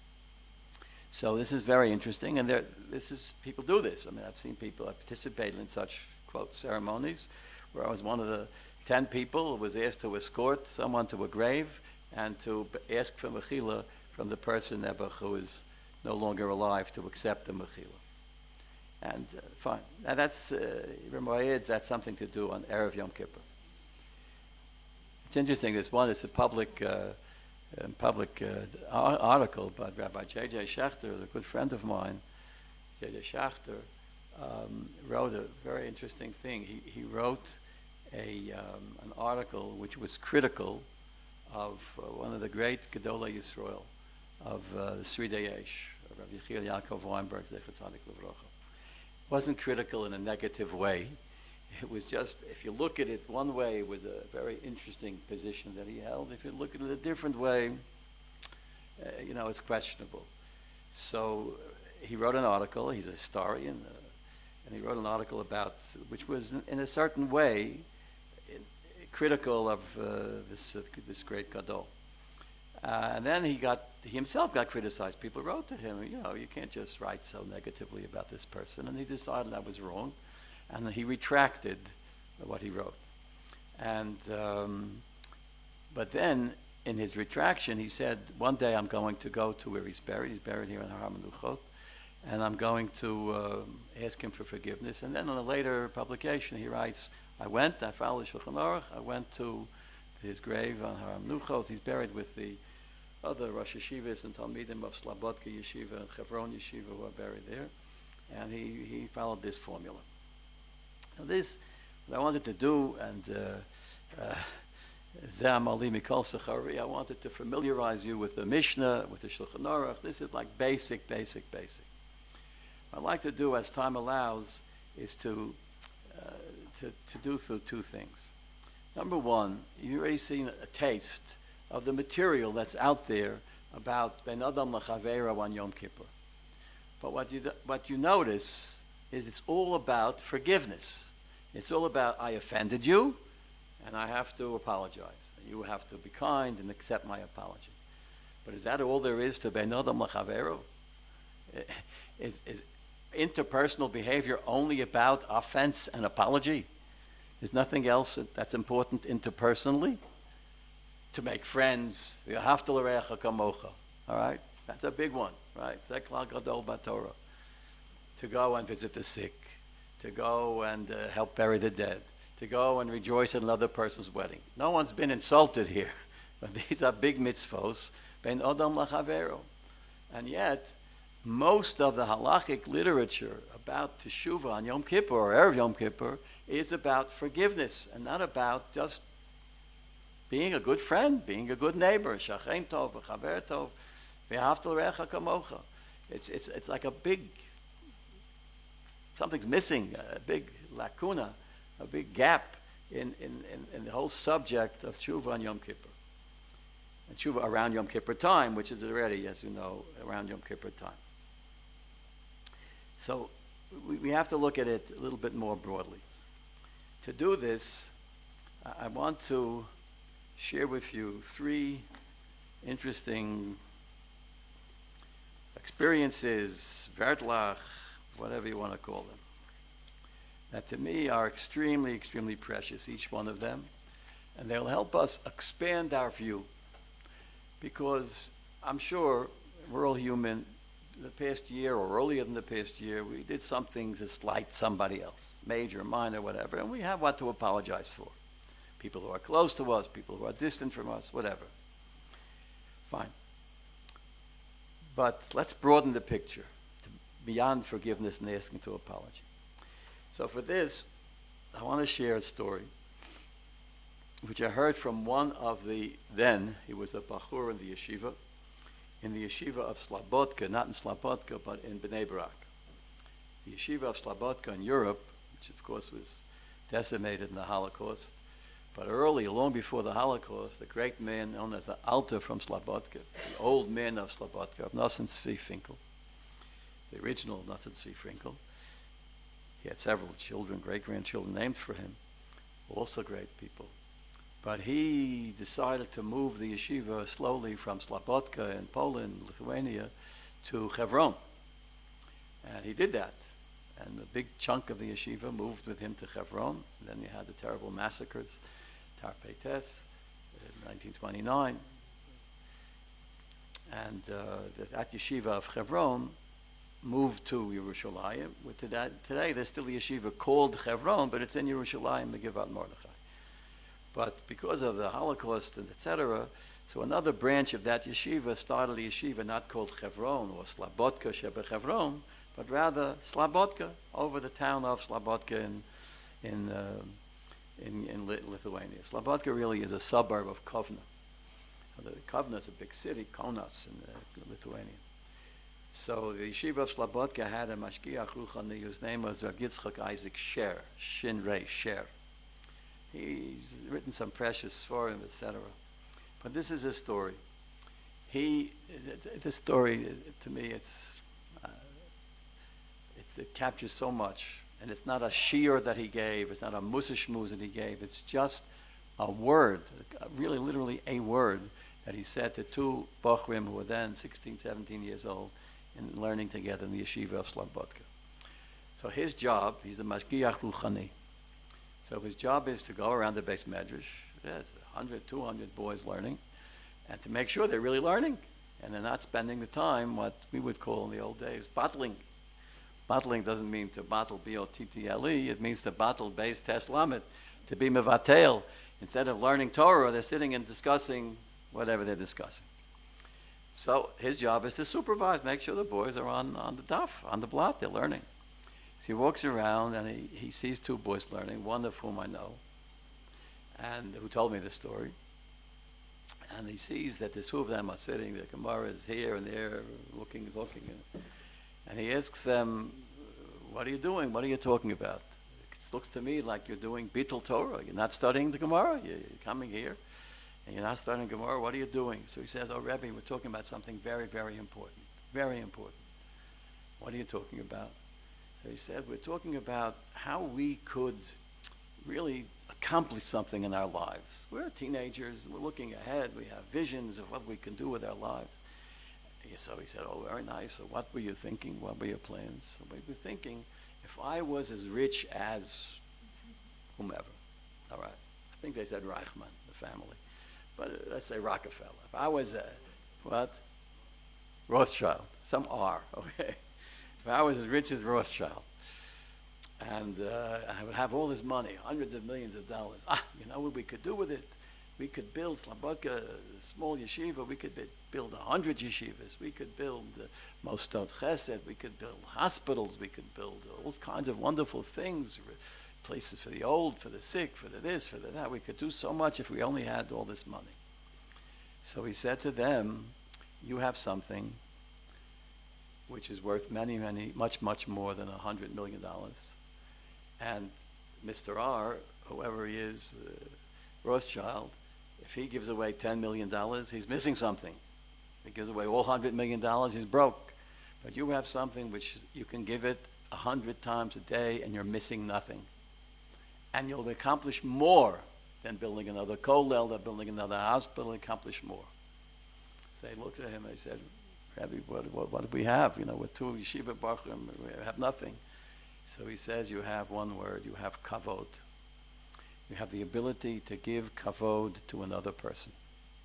So this is very interesting, and there, this is, people do this. I mean, I've seen people, I've participated in such, quote, ceremonies, where I was one of the ten people who was asked to escort someone to a grave and to ask for mechila from the person who is no longer alive to accept the mechila. And uh, fine. Now that's, uh, that's something to do on Erev Yom Kippur. It's interesting, this one is a public, uh, a public uh, article by Rabbi J J Schachter, a good friend of mine. J J Schachter um, wrote a very interesting thing. He, he wrote a, um, an article which was critical of uh, one of the great Gedolei Yisrael, of uh, the Sridei Eish, of Rabbi Yechiel Yaakov Weinberg, Zecher Tzadik Livrocha. Wasn't critical in a negative way. It was just, if you look at it one way, it was a very interesting position that he held. If you look at it a different way, uh, you know, it's questionable. So he wrote an article, he's a historian, uh, and he wrote an article about, which was in, in a certain way in, critical of uh, this, uh, this great Gadol. Uh, and then he got, he himself got criticized. People wrote to him, you know, you can't just write so negatively about this person. And he decided that was wrong. And he retracted what he wrote. And, um, but then in his retraction, he said, one day I'm going to go to where he's buried. He's buried here in Har HaMenuchot. And I'm going to uh, ask him for forgiveness. And then in a later publication, he writes, I went, I followed Shulchan Aruch, I went to his grave on Har HaMenuchot. He's buried with the other Rosh Yeshivas and Talmidim of Slobodka Yeshiva and Chevron Yeshiva who are buried there. And he, he followed this formula. Now this, what I wanted to do, and uh, uh, I wanted to familiarize you with the Mishnah, with the Shulchan Aruch. This is like basic, basic, basic. What I'd like to do, as time allows, is to, uh, to, to do through two things. Number one, you've already seen a taste of the material that's out there about Ben Adam L'Chaveiro on Yom Kippur. But what you, what you notice is it's all about forgiveness. It's all about, I offended you, and I have to apologize. You have to be kind and accept my apology. But is that all there is to Ben Adam L'Chaveiro? Is, is interpersonal behavior only about offense and apology? There's nothing else that's important interpersonally? To make friends, all right? That's a big one, right? To go and visit the sick, to go and uh, help bury the dead, to go and rejoice at another person's wedding. No one's been insulted here, but these are big mitzvos, ben Adam L'Chaveiro. And yet, most of the halachic literature about Teshuvah on Yom Kippur or Erev Yom Kippur is about forgiveness and not about just being a good friend, being a good neighbor, shachen tov, chaver tov, ve'ahavta l'reacha kamocha. It's, it's, it's like a big, something's missing, a big lacuna, a big gap in, in, in, in the whole subject of Teshuvah on Yom Kippur. And Teshuvah around Yom Kippur time, which is already, as you know, around Yom Kippur time. So we, we have to look at it a little bit more broadly. To do this, I want to share with you three interesting experiences, Vertlach, whatever you want to call them, that to me are extremely, extremely precious, each one of them, and they'll help us expand our view, because I'm sure we're all human. The past year or earlier than the past year, we did something to slight somebody else, major, minor, whatever, and we have what to apologize for. People who are close to us, people who are distant from us, whatever. Fine. But let's broaden the picture to beyond forgiveness and asking to apology. So for this, I want to share a story which I heard from one of the, then, he was a bachur in the yeshiva, in the yeshiva of Slobodka, not in Slobodka, but in Bnei Brak. The yeshiva of Slobodka in Europe, which of course was decimated in the Holocaust, but early, long before the Holocaust, a great man known as the Alter from Slobodka, the old man of Slobodka, of Nosson Tzvi Finkel, the original Nosson Tzvi Finkel. He had several children, great-grandchildren named for him, also great people. But he decided to move the yeshiva slowly from Slobodka in Poland, Lithuania, to Hebron. And he did that. And a big chunk of the yeshiva moved with him to Hebron. And then you had the terrible massacres, Tarpei Tes, in nineteen twenty-nine. And uh, that yeshiva of Hebron moved to Yerushalayim. Today, today there's still a yeshiva called Hebron, but it's in Yerushalayim, Megivat Mordechai. But because of the Holocaust and et cetera, so another branch of that yeshiva started a yeshiva not called Hebron or Slobodka Shebe Hebron, but rather Slobodka, over the town of Slobodka in in uh, in, in Lithuania. Slobodka really is a suburb of Kovna. Kovna is a big city, Kaunas in uh, Lithuania. So the yeshiva of Slobodka had a mashgiach ruchani whose name was Rav Yitzchak Isaac Sher, Shin Rei Sher. He's written some precious for him, et cetera. But this is his story. He, this story, to me, it's, uh, it's, it captures so much. And it's not a shiur that he gave. It's not a musa shmuz that he gave. It's just a word, really literally a word that he said to two Bochrim who were then sixteen, seventeen years old and learning together in the yeshiva of Slobodka. So his job, he's the Mashgiach Ruchani. So his job is to go around the base medrash. There's one hundred, two hundred boys learning, and to make sure they're really learning, and they're not spending the time, what we would call in the old days, bottling. Bottling doesn't mean to bottle, B O T T L E, it means to bottle base test lamet, to be mevatel. Instead of learning Torah, they're sitting and discussing whatever they're discussing. So his job is to supervise, make sure the boys are on, on the daf, on the blot, they're learning. So he walks around and he, he sees two boys learning, one of whom I know, and who told me the story. And he sees that the two of them are sitting, the Gemara is here and there, looking, looking. And he asks them, what are you doing? What are you talking about? It looks to me like you're doing Bittul Torah. You're not studying the Gemara. You're coming here, and you're not studying Gemara. What are you doing? So he says, oh, Rebbe, we're talking about something very, very important. Very important. What are you talking about? So he said, we're talking about how we could really accomplish something in our lives. We're teenagers. We're looking ahead. We have visions of what we can do with our lives. So he said, oh, very nice. So what were you thinking? What were your plans? So we were thinking, if I was as rich as whomever, all right, I think they said Reichman, the family, but uh, let's say Rockefeller. If I was a, what? Rothschild, some R, okay. If I was as rich as Rothschild, and uh, I would have all this money, hundreds of millions of dollars, ah, you know what we could do with it? We could build Slobodka, a small yeshiva. We could be, build a hundred yeshivas. We could build uh, Mostot Chesed. We could build hospitals. We could build all kinds of wonderful things, places for the old, for the sick, for the this, for the that. We could do so much if we only had all this money. So he said to them, you have something which is worth many, many, much, much more than a hundred million dollars. And Mister R, whoever he is, uh, Rothschild, if he gives away ten million dollars, he's missing something. If he gives away all one hundred million dollars, he's broke. But you have something which you can give it one hundred times a day and you're missing nothing. And you'll accomplish more than building another kollel, than building another hospital, accomplish more. So they looked at him and they said, Rabbi, what, what, what do we have? You know, with two yeshiva bachrim, we have nothing. So he says, you have one word, you have kavod. You have the ability to give kavod to another person.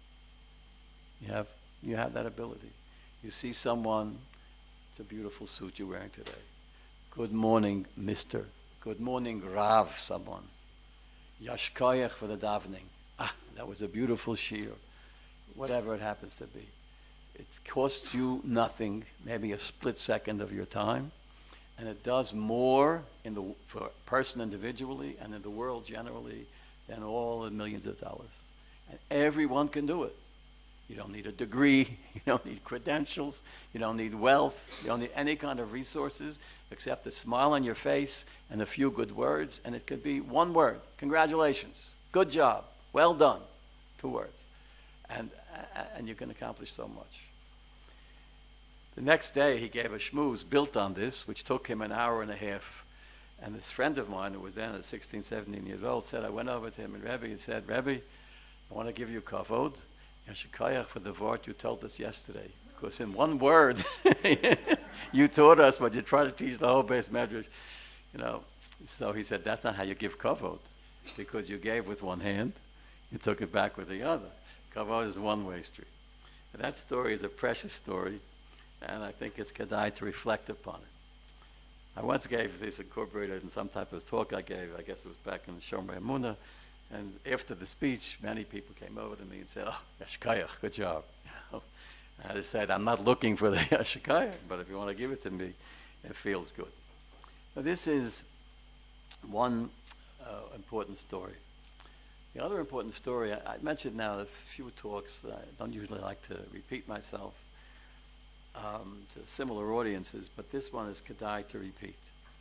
You have, you have that ability. You see someone, it's a beautiful suit you're wearing today. Good morning, Mister Good morning, Rav, someone. Yashkoyach for the davening. Ah, that was a beautiful shir. Whatever it happens to be. It costs you nothing, maybe a split second of your time. And it does more in the, for a person individually and in the world generally than all the millions of dollars. And everyone can do it. You don't need a degree, you don't need credentials, you don't need wealth, you don't need any kind of resources except a smile on your face and a few good words. And it could be one word, congratulations, good job, well done, two words. And, and you can accomplish so much. The next day, he gave a shmooze built on this, which took him an hour and a half. And this friend of mine, who was then at sixteen, seventeen years old, said, I went over to him and Rebbe, he said, Rebbe, I want to give you kavod, yashikayach, for the word you told us yesterday. Because in one word, you taught us what you try to teach the whole base medrash. You know, so he said, that's not how you give kavod. Because you gave with one hand, you took it back with the other. Kavod is a one-way street. And that story is a precious story. And I think it's kedai to reflect upon it. I once gave this incorporated in some type of talk I gave, I guess it was back in Shomer Emunah, and after the speech, many people came over to me and said, oh, Yashikayach, good job. And I said, I'm not looking for the Yashikayach, but if you want to give it to me, it feels good. Now this is one uh, important story. The other important story, I, I mentioned now a few talks, I don't usually like to repeat myself, Um, to similar audiences, but this one is kedai to repeat.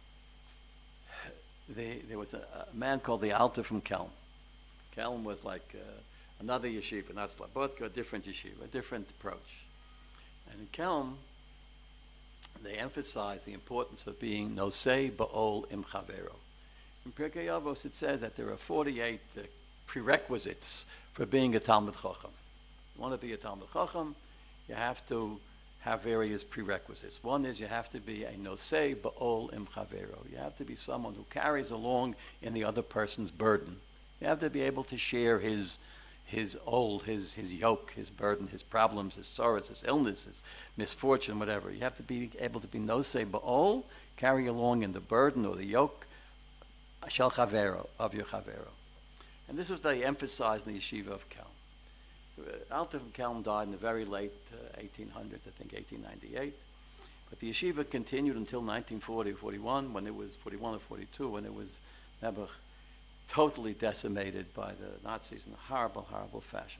The, there was a, a man called the Alter from Kelm. Kelm was like uh, another yeshiva, not Slobodka, a different yeshiva, a different approach. And in Kelm, they emphasize the importance of being nosei ba'ol im chavero. In Pirkei Avos it says that there are forty-eight uh, prerequisites for being a Talmid Chacham. You want to be a Talmid Chacham, you have to have various prerequisites. One is you have to be a nosei ba'ol im chavero. You have to be someone who carries along in the other person's burden. You have to be able to share his his ol, his his yoke, his burden, his problems, his sorrows, his illness, his misfortune, whatever. You have to be able to be nosei ba'ol, carry along in the burden or the yoke shel chavero, of your chavero. And this is what they emphasized in the yeshiva of Kelm. Alter from Kelm died in the very late uh, eighteen hundreds, I think eighteen ninety-eight. But the yeshiva continued until nineteen forty or forty-one, when it was forty-one or forty-two, when it was Nebuch totally decimated by the Nazis in a horrible, horrible fashion.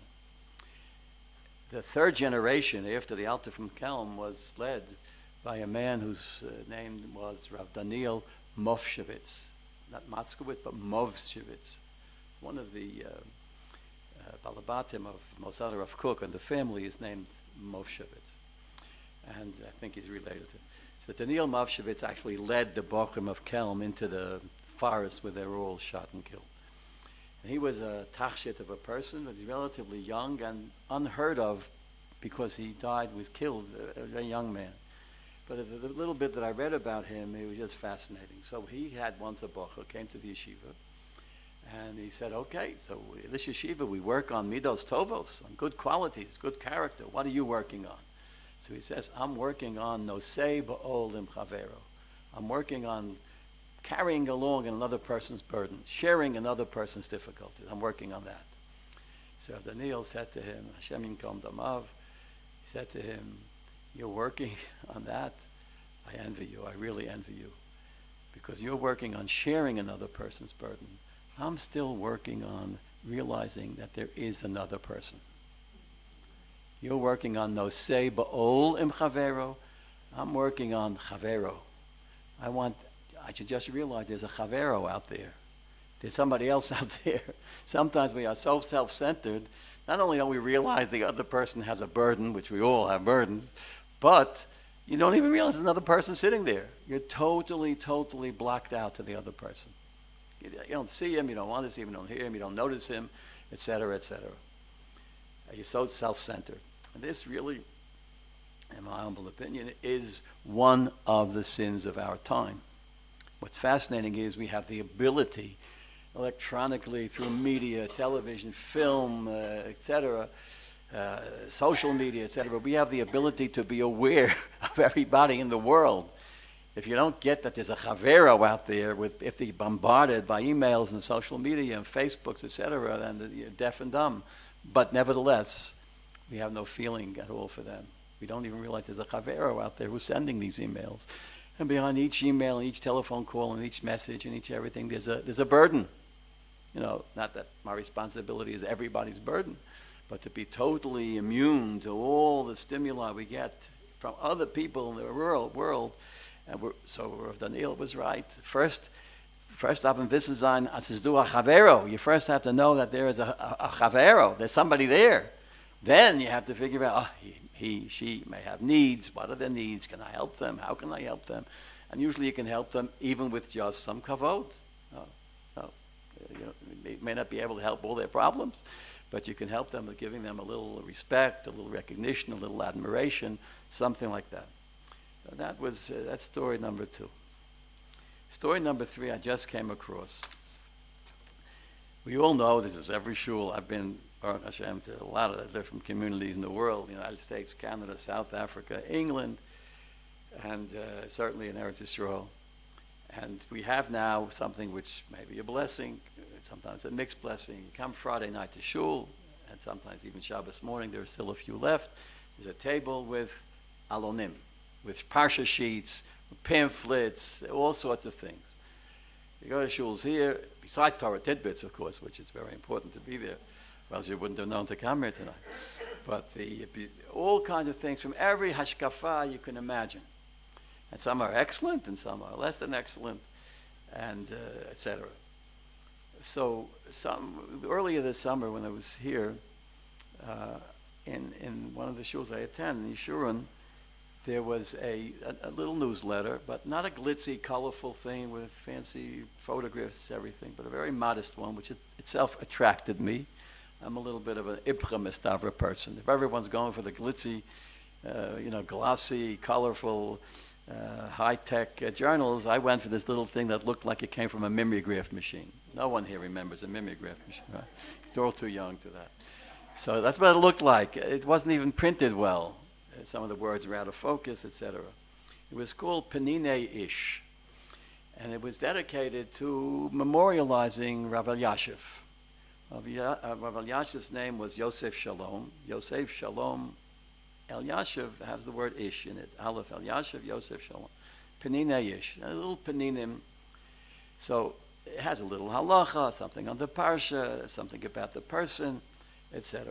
The third generation after the Alter from Kelm was led by a man whose uh, name was Rav Daniel Movshevitz, not Moskowitz, but Movshevitz, one of the uh, uh, Balabatim of Mossad Rav Kook, and the family is named Movshevitz. And I think he's related to him. So Daniel Movshevitz actually led the Bochum of Kelm into the forest where they were all shot and killed. And he was a tachshit of a person, but he's relatively young and unheard of because he died, was killed, a, a very young man. But the, the little bit that I read about him, it was just fascinating. So he had once a bocher, came to the yeshiva, and he said, okay, so this yeshiva, we work on midos tovos, on good qualities, good character. What are you working on? So he says, I'm working on nosei ba'ol im chavero. I'm working on carrying along another person's burden, sharing another person's difficulties. I'm working on that. So Daniel said to him, Hashem yinkom damav, he said to him, you're working on that? I envy you. I really envy you. Because you're working on sharing another person's burden. I'm still working on realizing that there is another person. You're working on nosei ba'ol im chavero. I'm working on chavero. I want, I should just realize there's a chavero out there. There's somebody else out there. Sometimes we are so self-centered, not only don't we realize the other person has a burden, which we all have burdens, but you don't even realize there's another person sitting there. You're totally, totally blocked out to the other person. You, you don't see him, you don't want to see him, you don't hear him, you don't notice him, et cetera, et cetera. You're so self-centered. And this really, in my humble opinion, is one of the sins of our time. What's fascinating is we have the ability, electronically, through media, television, film, uh, et cetera, uh, social media, et cetera, we have the ability to be aware of everybody in the world. If you don't get that there's a chavero out there, with, if they're bombarded by emails and social media and Facebooks, et cetera, then you're deaf and dumb. But nevertheless, we have no feeling at all for them. We don't even realize there's a chavero out there who's sending these emails. And behind each email, and each telephone call, and each message, and each everything, there's a, there's a burden. You know, not that my responsibility is everybody's burden, but to be totally immune to all the stimuli we get from other people in the world. world. And we're, so Rav Daniel was right. First, first up in wissen sein, as es du a chavero. You first have to know that there is a, a, a chavero. There's somebody there. Then you have to figure out, oh, he, he, she may have needs. What are their needs? Can I help them? How can I help them? And usually you can help them even with just some kavod. No, no. You know, you may not be able to help all their problems, but you can help them with giving them a little respect, a little recognition, a little admiration, something like that. So that was, uh, that's story number two. Story number three I just came across. We all know this is every shul. I've been, Baruch Hashem, to a lot of the different communities in the world, the United States, Canada, South Africa, England, and uh, certainly in Eretz Yisrael. And we have now something which may be a blessing, sometimes a mixed blessing. You come Friday night to shul, and sometimes even Shabbos morning, there are still a few left. There's a table with alonim, with parsha sheets, pamphlets, all sorts of things. You go to shuls here, besides Torah tidbits, of course, which is very important to be there, or else you wouldn't have known to come here tonight. But the, all kinds of things from every hashkafa you can imagine. And some are excellent, and some are less than excellent, and uh, et cetera. So some, earlier this summer when I was here, uh, in, in one of the shuls I attend, in Yeshurun, there was a, a, a little newsletter, but not a glitzy, colorful thing with fancy photographs, everything, but a very modest one, which it, itself attracted me. I'm a little bit of an Ibcha Mistavra person. If everyone's going for the glitzy, uh, you know, glossy, colorful, uh, high-tech uh, journals, I went for this little thing that looked like it came from a mimeograph machine. No one here remembers a mimeograph machine, right? They're all too young to that. So that's what it looked like. It wasn't even printed well. Some of the words were out of focus, et cetera. It was called Penine Ish, and it was dedicated to memorializing Rav Elyashiv. Rav Elyashiv's name was Yosef Shalom. Yosef Shalom Elyashiv has the word Ish in it. Aleph Elyashiv, Yosef Shalom. Penine Ish, a little Peninim. So it has a little halacha, something on the parsha, something about the person, et cetera.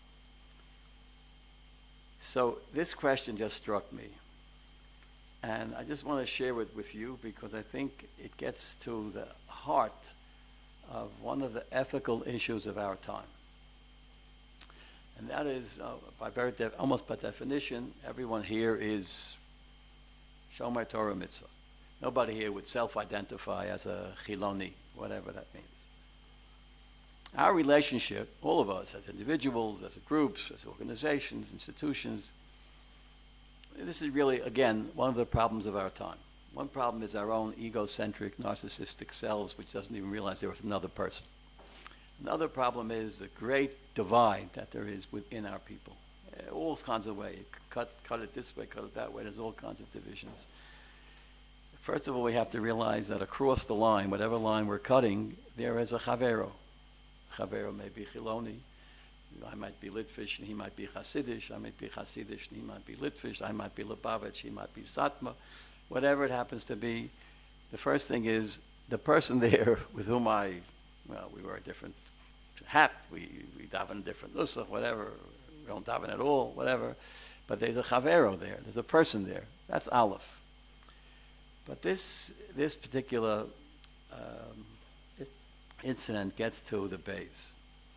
So this question just struck me. And I just want to share it with you because I think it gets to the heart of one of the ethical issues of our time. And that is, uh, by very def- almost by definition, everyone here is Shomer Torah Mitzvah. Nobody here would self-identify as a Chiloni, whatever that means. Our relationship, all of us, as individuals, as groups, as organizations, institutions, this is really, again, one of the problems of our time. One problem is our own egocentric, narcissistic selves, which doesn't even realize there was another person. Another problem is the great divide that there is within our people. Uh, all kinds of ways. Cut, cut it this way, cut it that way. There's all kinds of divisions. First of all, we have to realize that across the line, whatever line we're cutting, there is a chavero. Chavero may be Chiloni. I might be Litvish and he might be Hasidish. I might be Hasidish and he might be Litvish. I might be Lubavitch, he might be Satma. Whatever it happens to be, the first thing is the person there with whom I, well, we wear a different hat, we, we daven a different nusach, whatever. We don't daven at all, whatever. But there's a Chavero there. There's a person there. That's Aleph. But this, this particular um, incident gets to the base.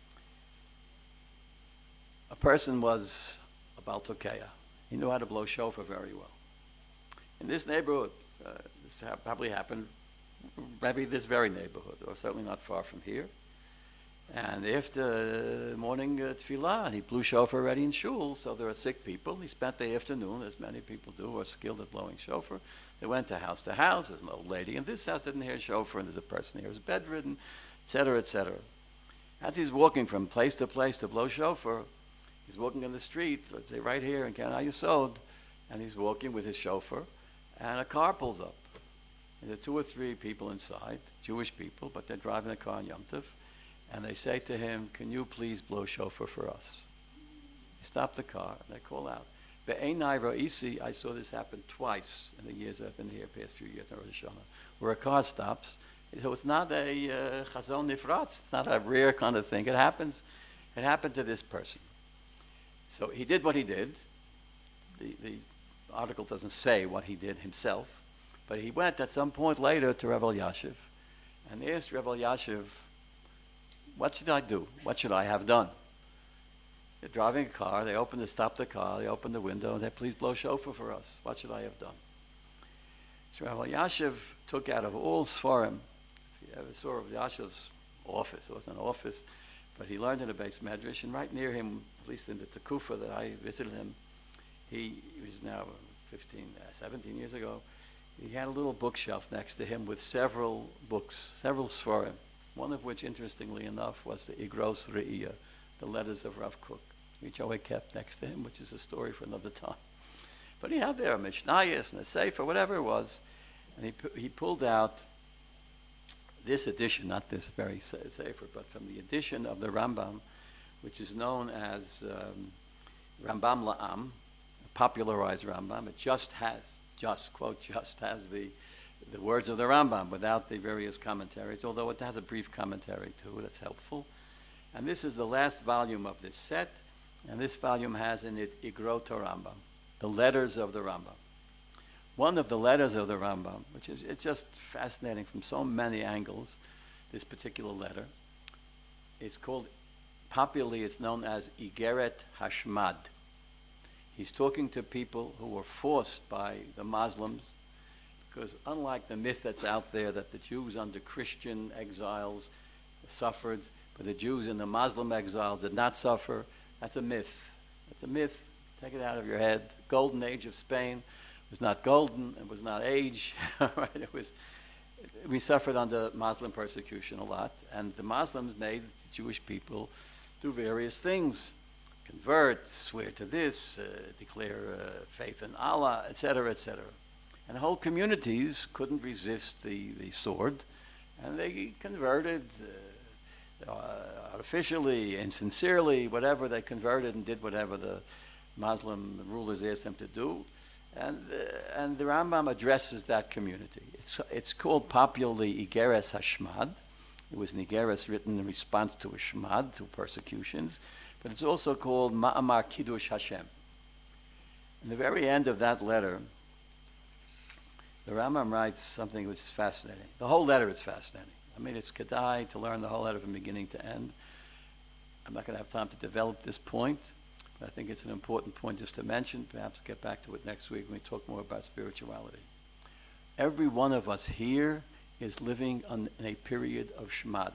A person was a Baal Tokeya. He knew how to blow shofar very well. In this neighborhood, uh, this ha- probably happened, maybe this very neighborhood, or certainly not far from here. And after morning uh, tefillah, and he blew shofar already in shul, so there are sick people. He spent the afternoon, as many people do, who are skilled at blowing shofar. They went to house to house. There's an old lady in this house didn't hear shofar, and there's a person here who's bedridden, et cetera, et cetera. As he's walking from place to place to blow shofar, he's walking in the street, let's say right here in Kenan Yesod, and he's walking with his shofar, and a car pulls up. And there are two or three people inside, Jewish people, but they're driving a car in Yom Tov, and they say to him, can you please blow shofar for us? He stopped the car, and they call out. Be'enai ra'isi, I saw this happen twice in the years I've been here, past few years in Rosh Hashanah, where a car stops. So it's not a uh, chazon nifratz, it's not a rare kind of thing. It happens. It happened to this person. So he did what he did. The, the article doesn't say what he did himself, but he went at some point later to Rav Elyashiv and asked Rav Elyashiv, what should I do? What should I have done? They're driving a car, they open, they stop the car, they open the window, and they please blow shofar for us. What should I have done? So Rav Elyashiv took out of all Sfarim, if you ever saw Rav Elyashiv's office, it was an office, but he learned in a base medrash, and right near him, at least in the Tekufa that I visited him, he, he was now fifteen, seventeen years ago, he had a little bookshelf next to him with several books, several Sfarim, one of which, interestingly enough, was the Igros Re'iyah, the letters of Rav Kook, which always kept next to him, which is a story for another time. But he had there a Mishnayos and a Sefer, whatever it was, and he, pu- he pulled out this edition, not this very Sefer, but from the edition of the Rambam, which is known as um, Rambam La'am, a popularized Rambam. It just has, just, quote, just has the, the words of the Rambam without the various commentaries, although it has a brief commentary too that's helpful. And this is the last volume of this set, and this volume has in it Igrot Rambam, the letters of the Rambam. One of the letters of the Rambam, which is it's just fascinating from so many angles, this particular letter, is called, popularly it's known as Igeret Hashmad. He's talking to people who were forced by the Muslims, because unlike the myth that's out there that the Jews under Christian exiles suffered, but the Jews in the Muslim exiles did not suffer. That's a myth. That's a myth. Take it out of your head. The golden age of Spain was not golden. It was not age. Right? It was. We suffered under Muslim persecution a lot, and the Muslims made the Jewish people do various things: convert, swear to this, uh, declare uh, faith in Allah, et cetera, et cetera. And whole communities couldn't resist the, the sword, and they converted uh, uh, artificially, insincerely, whatever. They converted and did whatever the Muslim rulers asked them to do. And, uh, and the Rambam addresses that community. It's, it's called popularly Igeres Hashmad. It was an Igeres written in response to a Shmad, to persecutions. But it's also called Ma'amar Kiddush Hashem. In the very end of that letter, the Rambam writes something which is fascinating. The whole letter is fascinating. I mean, it's kedai to learn the whole letter from beginning to end. I'm not going to have time to develop this point, but I think it's an important point just to mention. Perhaps get back to it next week when we talk more about spirituality. Every one of us here is living on, in a period of Shmad.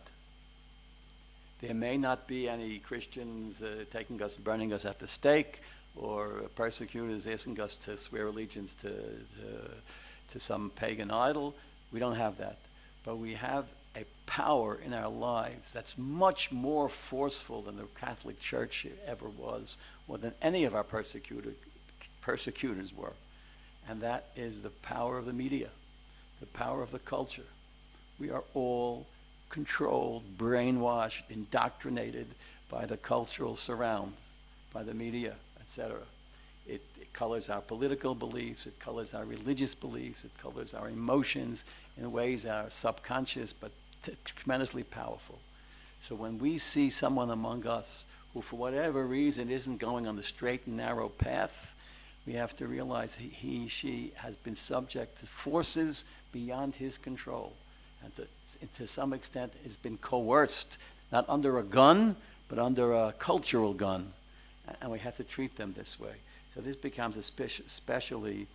There may not be any Christians uh, taking us, burning us at the stake, or persecutors asking us to swear allegiance to, to, to some pagan idol. We don't have that. But we have a power in our lives that's much more forceful than the Catholic Church ever was, or than any of our persecutor, persecutors were. And that is the power of the media, the power of the culture. We are all controlled, brainwashed, indoctrinated by the cultural surround, by the media, et cetera. It, it colors our political beliefs, it colors our religious beliefs, it colors our emotions in ways that are subconscious but t- tremendously powerful. So when we see someone among us who for whatever reason isn't going on the straight and narrow path, we have to realize he, he she has been subject to forces beyond his control. And to, to some extent has been coerced, not under a gun, but under a cultural gun. And we have to treat them this way. So this becomes especially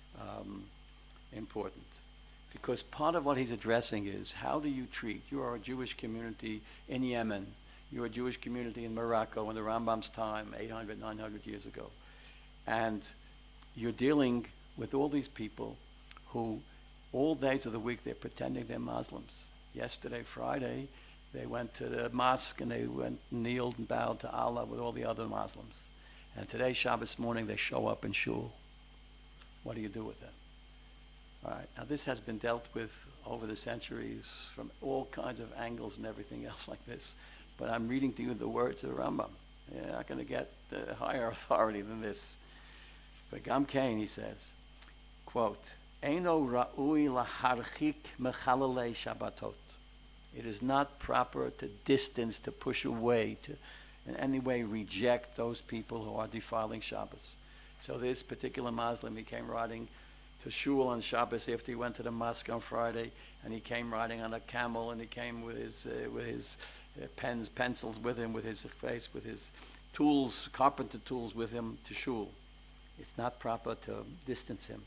um, important. Because part of what he's addressing is, how do you treat, you are a Jewish community in Yemen, you're a Jewish community in Morocco in the Rambam's time, eight hundred, nine hundred years ago. And you're dealing with all these people who all days of the week they're pretending they're Muslims. Yesterday, Friday, they went to the mosque and they went and kneeled and bowed to Allah with all the other Muslims. And today, Shabbos morning, they show up in shul. What do you do with them? All right. Now, this has been dealt with over the centuries from all kinds of angles and everything else like this. But I'm reading to you the words of the Rambam. You're not going to get uh, higher authority than this. But Gam Kain, he says, quote, Eino ra'ui laharchik mechalalei Shabbatot. It is not proper to distance, to push away, to in any way reject those people who are defiling Shabbos. So this particular Muslim, he came riding to shul on Shabbos after he went to the mosque on Friday, and he came riding on a camel, and he came with his uh, with his uh, pens, pencils with him, with his face, with his tools, carpenter tools with him to shul. It's not proper to distance him,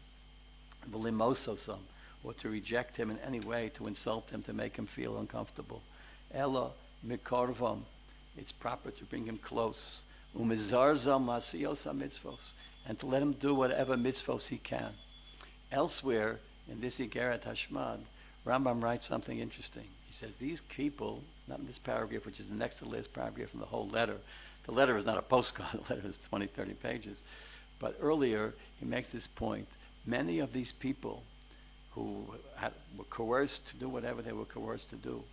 v'limososam, or to reject him in any way, to insult him, to make him feel uncomfortable. Ella mikorvam, it's proper to bring him close. Umizarzam lasiyos mitzvos, and to let him do whatever mitzvos he can. Elsewhere in this Igeret Hashmad, Rambam writes something interesting. He says these people, not in this paragraph, which is the next to the last paragraph in the whole letter. The letter is not a postcard. The letter is twenty, thirty pages. But earlier, he makes this point. Many of these people who had, were coerced to do whatever they were coerced to do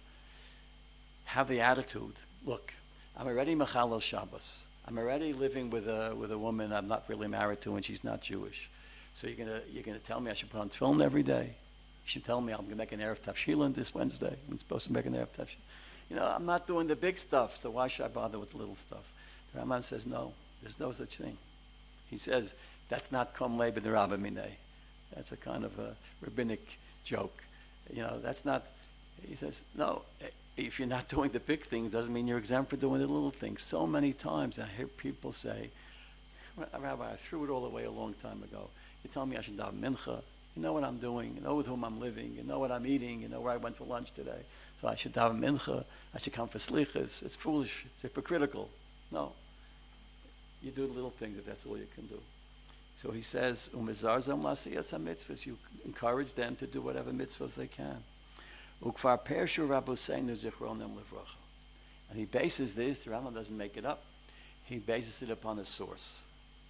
have the attitude, look, I'm already Mechalel Shabbos. I'm already living with a with a woman I'm not really married to, and she's not Jewish. So you're gonna you're gonna tell me I should put on tefillin every day? You should tell me I'm gonna make an Erev Tafshilin this Wednesday. I'm supposed to make an Erev Tafshilin. You know, I'm not doing the big stuff, so why should I bother with the little stuff? The Rambam says no, there's no such thing. He says that's not Kom Le B'Derabba Minei. That's a kind of a rabbinic joke. You know, that's not. He says no. If you're not doing the big things, doesn't mean you're exempt for doing the little things. So many times I hear people say, Rabbi, I threw it all away a long time ago. You tell me I should daven mincha, You know what I'm doing. You know with whom I'm living. You know what I'm eating. You know where I went for lunch today. So I should daven mincha. I should come for slichas. It's foolish. It's hypocritical. No. You do little things if that's all you can do. So he says, "Umizarzam lasiyas mitzvahs." You encourage them to do whatever mitzvahs they can. Ukvar pershu Rabbeinu zichronim livracha. And he bases this. The Rambam doesn't make it up. He bases it upon a source.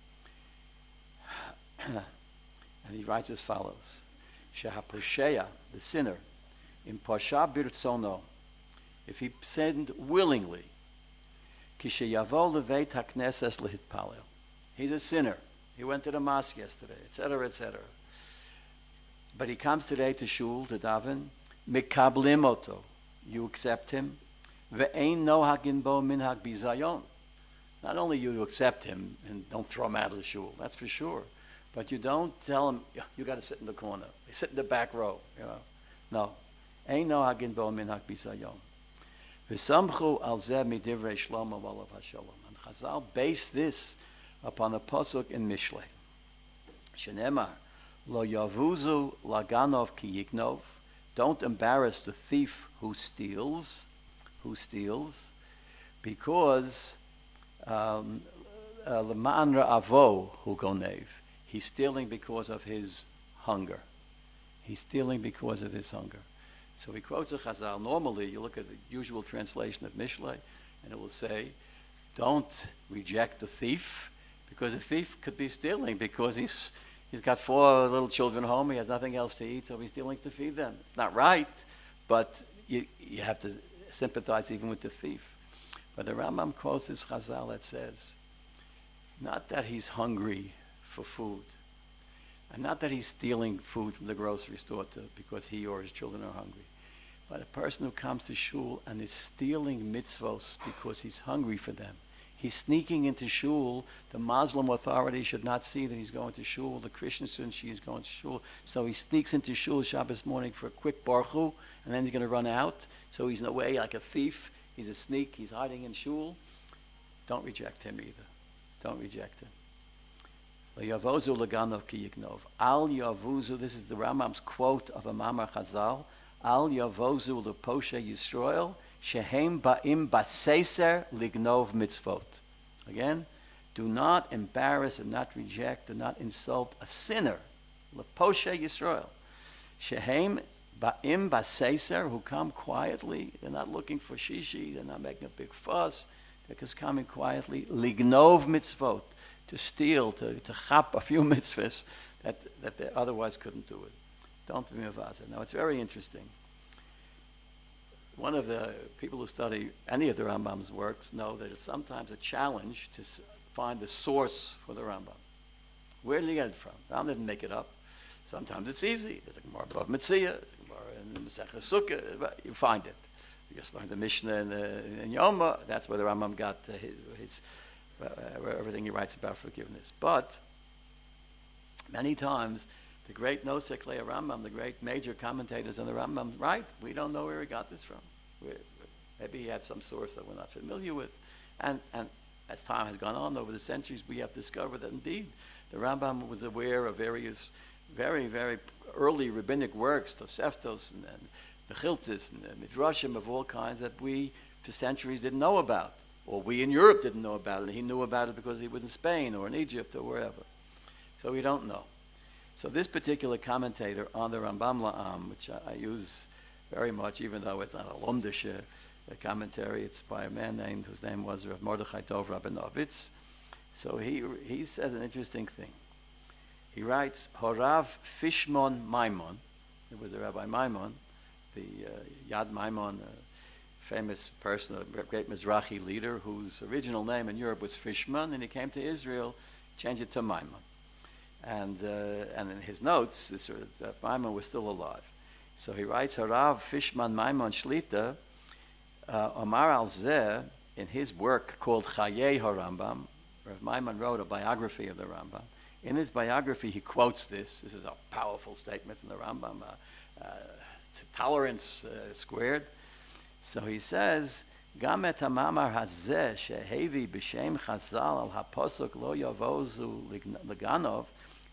And he writes as follows: Shehaposheya, the sinner, in posha birtzono, if he sinned willingly, kisheyavo leveit hakneses lehitpalel. He's a sinner. He went to the mosque yesterday, et cetera, et cetera. But he comes today to shul to daven. Mikablim oto, you accept him. Ve'ein nohagin bo minhag bizayon. Not only you accept him and don't throw him out of the shul, that's for sure. But you don't tell him, you got to sit in the corner. You sit in the back row, you know. No. Ein nohagin bo minhag bizayon. V'samchu al zeh midivrei shlomo v'alav hashalom. And Chazal based this upon a pasuk in Mishlei. Shenemar, lo yavuzu laganov ki yignov. Don't embarrass the thief who steals, who steals, because um, leman ra'avo hu gonev. He's stealing because of his hunger. He's stealing because of his hunger. So he quotes a Chazal. Normally, you look at the usual translation of Mishlei, and it will say, don't reject the thief, because the thief could be stealing because he's he's got four little children home, he has nothing else to eat, so he's stealing to feed them. It's not right, but you, you have to sympathize even with the thief. But the Rambam quotes this Chazal that says, not that he's hungry for food, and not that he's stealing food from the grocery store to, because he or his children are hungry, but a person who comes to shul and is stealing mitzvos because he's hungry for them. He's sneaking into shul. The Muslim authority should not see that he's going to shul. The Christian shouldn't see he's going to shul. So he sneaks into shul Shabbos morning for a quick baruch, and then he's going to run out. So he's in a way like a thief. He's a sneak. He's hiding in shul. Don't reject him either. Don't reject him. Yavozu laganov ki yignov. Al yavuzu. This is the Rambam's quote of a Mamar Chazal. Al yavozu leposhe Yisrael. Shehem ba'im baseser lignov mitzvot. Again, do not embarrass and not reject, do not insult a sinner. Leposhe Yisrael. Shehem ba'im baseser, who come quietly. They're not looking for shishi. They're not making a big fuss. They're just coming quietly. Lignov mitzvot. To steal, to, to chap a few mitzvahs that, that they otherwise couldn't do it. Don't be mevazeh. Now, it's very interesting. One of the people who study any of the Rambam's works know that it's sometimes a challenge to s- find the source for the Rambam. Where did he get it from? Rambam didn't make it up. Sometimes it's easy. There's a Gemara Bava Metzia, there's a Gemara in the Masechah Sukkah. You find it. You just learn the Mishnah in, uh, in Yoma. That's where the Rambam got uh, his, his uh, everything he writes about forgiveness. But many times, the great Nosek Leah Rambam, the great major commentators on the Rambam, right? We don't know where he got this from. We're, maybe he had some source that we're not familiar with. And, and as time has gone on over the centuries, we have discovered that indeed the Rambam was aware of various very, very early rabbinic works, Toseftos and, and Mechiltis and, and Midrashim of all kinds that we for centuries didn't know about. Or we in Europe didn't know about it. He knew about it because he was in Spain or in Egypt or wherever. So we don't know. So this particular commentator on the Rambam La'am, which I, I use very much, even though it's not a Lomdish uh, commentary, it's by a man named, whose name was Rav Mordechai Tov Rabinovitz. So he he says an interesting thing. He writes, Horav Fishmon Maimon, it was a Rabbi Maimon, the uh, Yad Maimon, a famous person, a great Mizrahi leader, whose original name in Europe was Fishman, and he came to Israel, changed it to Maimon. And uh, and in his notes, this, uh, Maimon was still alive. So he writes, Harav Fishman Maimon Shlita, uh, Omar al-Zeh, in his work called Chayei HaRambam, Rav Maimon wrote a biography of the Rambam. In his biography, he quotes this. This is a powerful statement from the Rambam, uh, uh, tolerance uh, squared. So he says, Gam et hamamar hazeh shehevi b'shem chazal al haposuk lo yavozu leganov.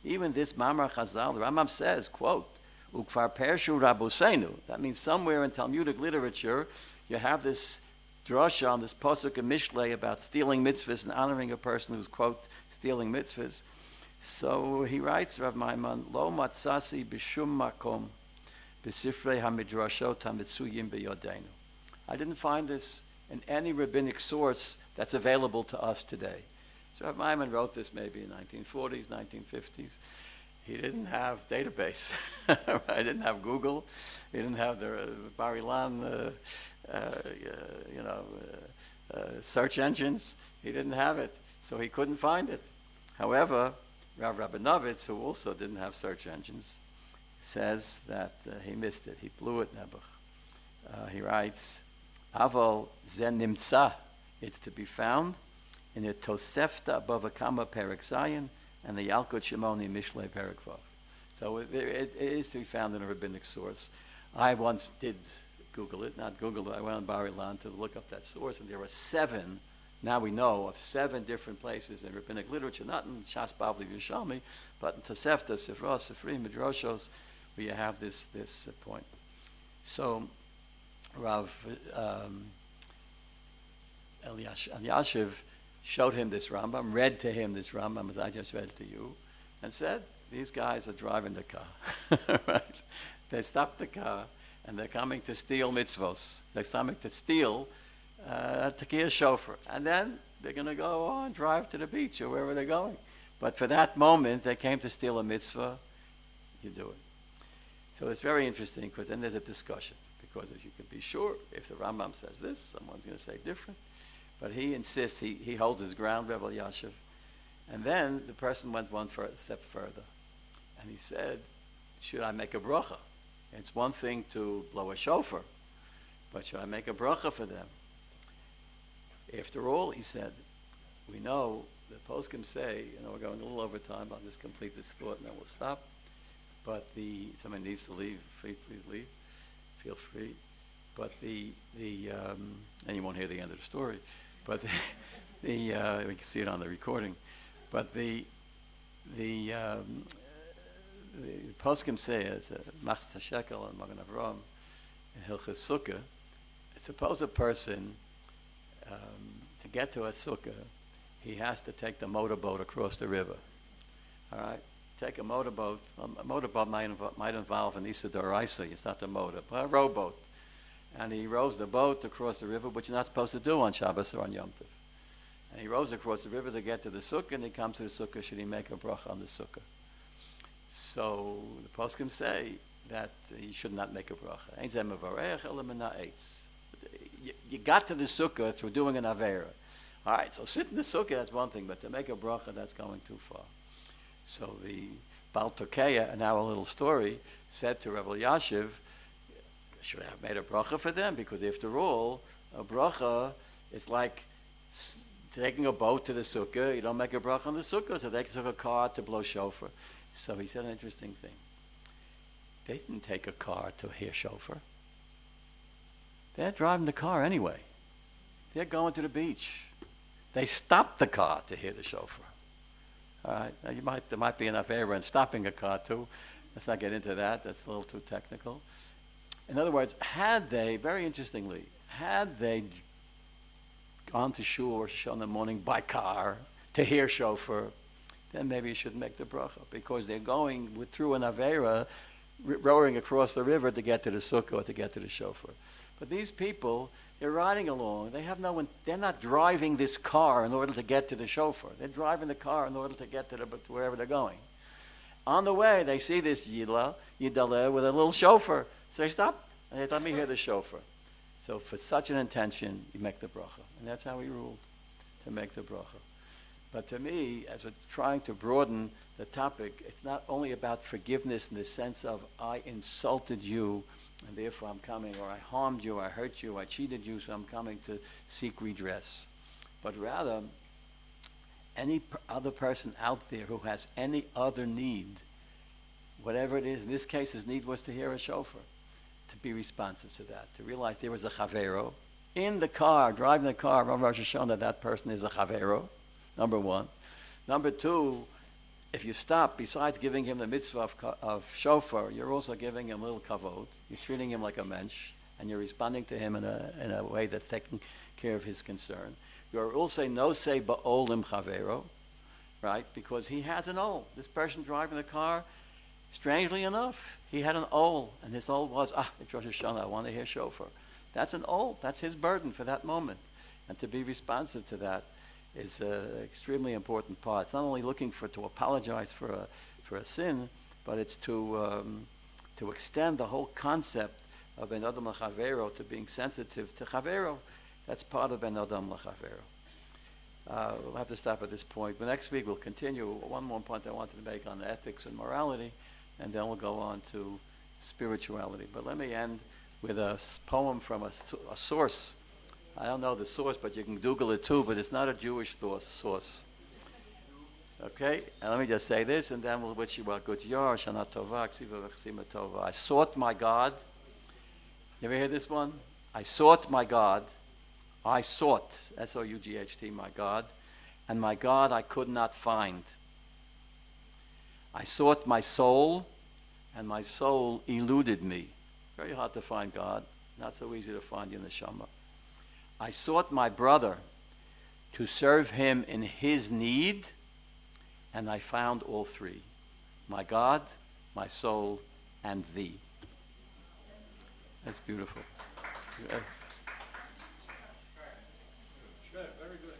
Even this Mamar Chazal, the Rambam says, quote, Ukvar Pershu Rabosenu. That means somewhere in Talmudic literature, you have this drasha on this posuk in Mishlei about stealing mitzvahs and honoring a person who's, quote, stealing mitzvahs. So he writes, Rav Maimon, Lo matzasi b'shum makom b'sifrei hamidrashot hamitzuyim b'yodeinu. I didn't find this in any rabbinic source that's available to us today. So Rav Maimon wrote this maybe in nineteen forties, nineteen fifties. He didn't have database. I didn't have Google. He didn't have the uh, Bar Ilan, uh, uh, you know, uh, uh, search engines. He didn't have it, so he couldn't find it. However, Rav Rabinovitz, who also didn't have search engines, says that uh, he missed it. He blew it, Nebuch. Uh, he writes, Aval zen nimtza. It's to be found in the Tosefta Bava Kama Perek Zayin and the Yalkut Shimoni Mishlei Perek Vav. So it, it, it is to be found in a rabbinic source. I once did Google it, not Google it. I went on Bar Ilan to look up that source, and there are seven. Now we know of seven different places in rabbinic literature, not in Shas Bavli Yerushalmi, but in Tosefta, Sifros, Sifrim, Midrashos, where you have this this uh, point. So Rav um, Eliash, Eliashiv showed him this Rambam, read to him this Rambam as I just read to you, and said, these guys are driving the car. Right? They stopped the car, and they're coming to steal mitzvos. They're coming to steal uh, Tekiah Shofar. And then they're going to go on, drive to the beach or wherever they're going. But for that moment, they came to steal a mitzvah. You do it. So it's very interesting, because then there's a discussion. Because as you can be sure, if the Rambam says this, someone's going to say different. But he insists, he, he holds his ground, Rebbe Yashiv. And then the person went one fur- step further. And he said, should I make a bracha? It's one thing to blow a shofar, but should I make a bracha for them? After all, he said, we know the poskim say, you know, we're going a little over time, I'll just complete this thought and then we'll stop. But the, if someone needs to leave, free, please leave, feel free. But the, the um, and you won't hear the end of the story, but the, the uh, we can see it on the recording. But the, the, um, the poskim say, it's a Machzah Shekel and Magen Avraham in Hilchas Sukkah. Suppose a person, um, to get to a sukkah, he has to take the motorboat across the river. All right? Take a motorboat. Um, a motorboat might involve, might involve an Issa D'Oraisa, it's not a motor, but a rowboat. And he rows the boat across the river, which you're not supposed to do on Shabbos or on Yom Tov. And he rows across the river to get to the sukkah, and he comes to the sukkah. Should he make a bracha on the sukkah? So the poskim say that he should not make a bracha. You, you got to the sukkah through doing an avera. All right, so sit in the sukkah, that's one thing, but to make a bracha, that's going too far. So the Baal Tokeya, in our little story, said to Rebbe Yashiv, should I have made a bracha for them? Because after all, a bracha is like s- taking a boat to the sukkah. You don't make a bracha on the sukkah, so they took a car to blow shofar. So he said an interesting thing. They didn't take a car to hear shofar. They're driving the car anyway. They're going to the beach. They stopped the car to hear the shofar. All right, now you might, there might be enough error in stopping a car too. Let's not get into that. That's a little too technical. In other words, had they, very interestingly, had they gone to shul or shul in the morning by car to hear shofar, then maybe you shouldn't make the bracha, because they're going with, through an avera, rowing across the river to get to the sukkah or to get to the shofar. But these people, they're riding along. They have no, they're not driving this car in order to get to the shofar. They're driving the car in order to get to the, to wherever they're going. On the way, they see this yidla, yidaleh with a little shofar. So they stop and they let me hear the shofar. So for such an intention, you make the bracha. And that's how he ruled, to make the bracha. But to me, as we're trying to broaden the topic, it's not only about forgiveness in the sense of I insulted you and therefore I'm coming, or I harmed you, I hurt you, I cheated you, so I'm coming to seek redress. But rather, any p- other person out there who has any other need, whatever it is, in this case his need was to hear a shofar, to be responsive to that, to realize there was a chavero in the car, driving the car, Rav Rosh Hashanah, that person is a chavero, number one. Number two, if you stop, besides giving him the mitzvah of, of shofar, you're also giving him a little kavod. You're treating him like a mensch, and you're responding to him in a in a way that's taking care of his concern. You're also no say ba'olim chavero, right? Because he has an ol. This person driving the car, strangely enough, he had an ol, and his ol was, ah, it's Rosh Hashanah, I want to hear shofar. That's an ol. That's his burden for that moment, and to be responsive to that is an extremely important part. It's not only looking for to apologize for a for a sin, but it's to um, to extend the whole concept of Ben Adam L'Chavero to being sensitive to Chavero. That's part of Ben Adam L'Chavero. Uh, we'll have to stop at this point. But next week we'll continue. One more point I wanted to make on ethics and morality, and then we'll go on to spirituality. But let me end with a poem from a, a source. I don't know the source, but you can Google it too, but it's not a Jewish source. Okay? And let me just say this, and then we'll wish you a good year, Shana Tova, Ksiva V'Chsima Tova. I sought my God. You ever hear this one? I sought my God. I sought, S O U G H T, my God. And my God I could not find. I sought my soul, and my soul eluded me. Very hard to find God. Not so easy to find in the Neshama. I sought my brother to serve him in his need, and I found all three. My God, my soul, and thee. That's beautiful. Yeah.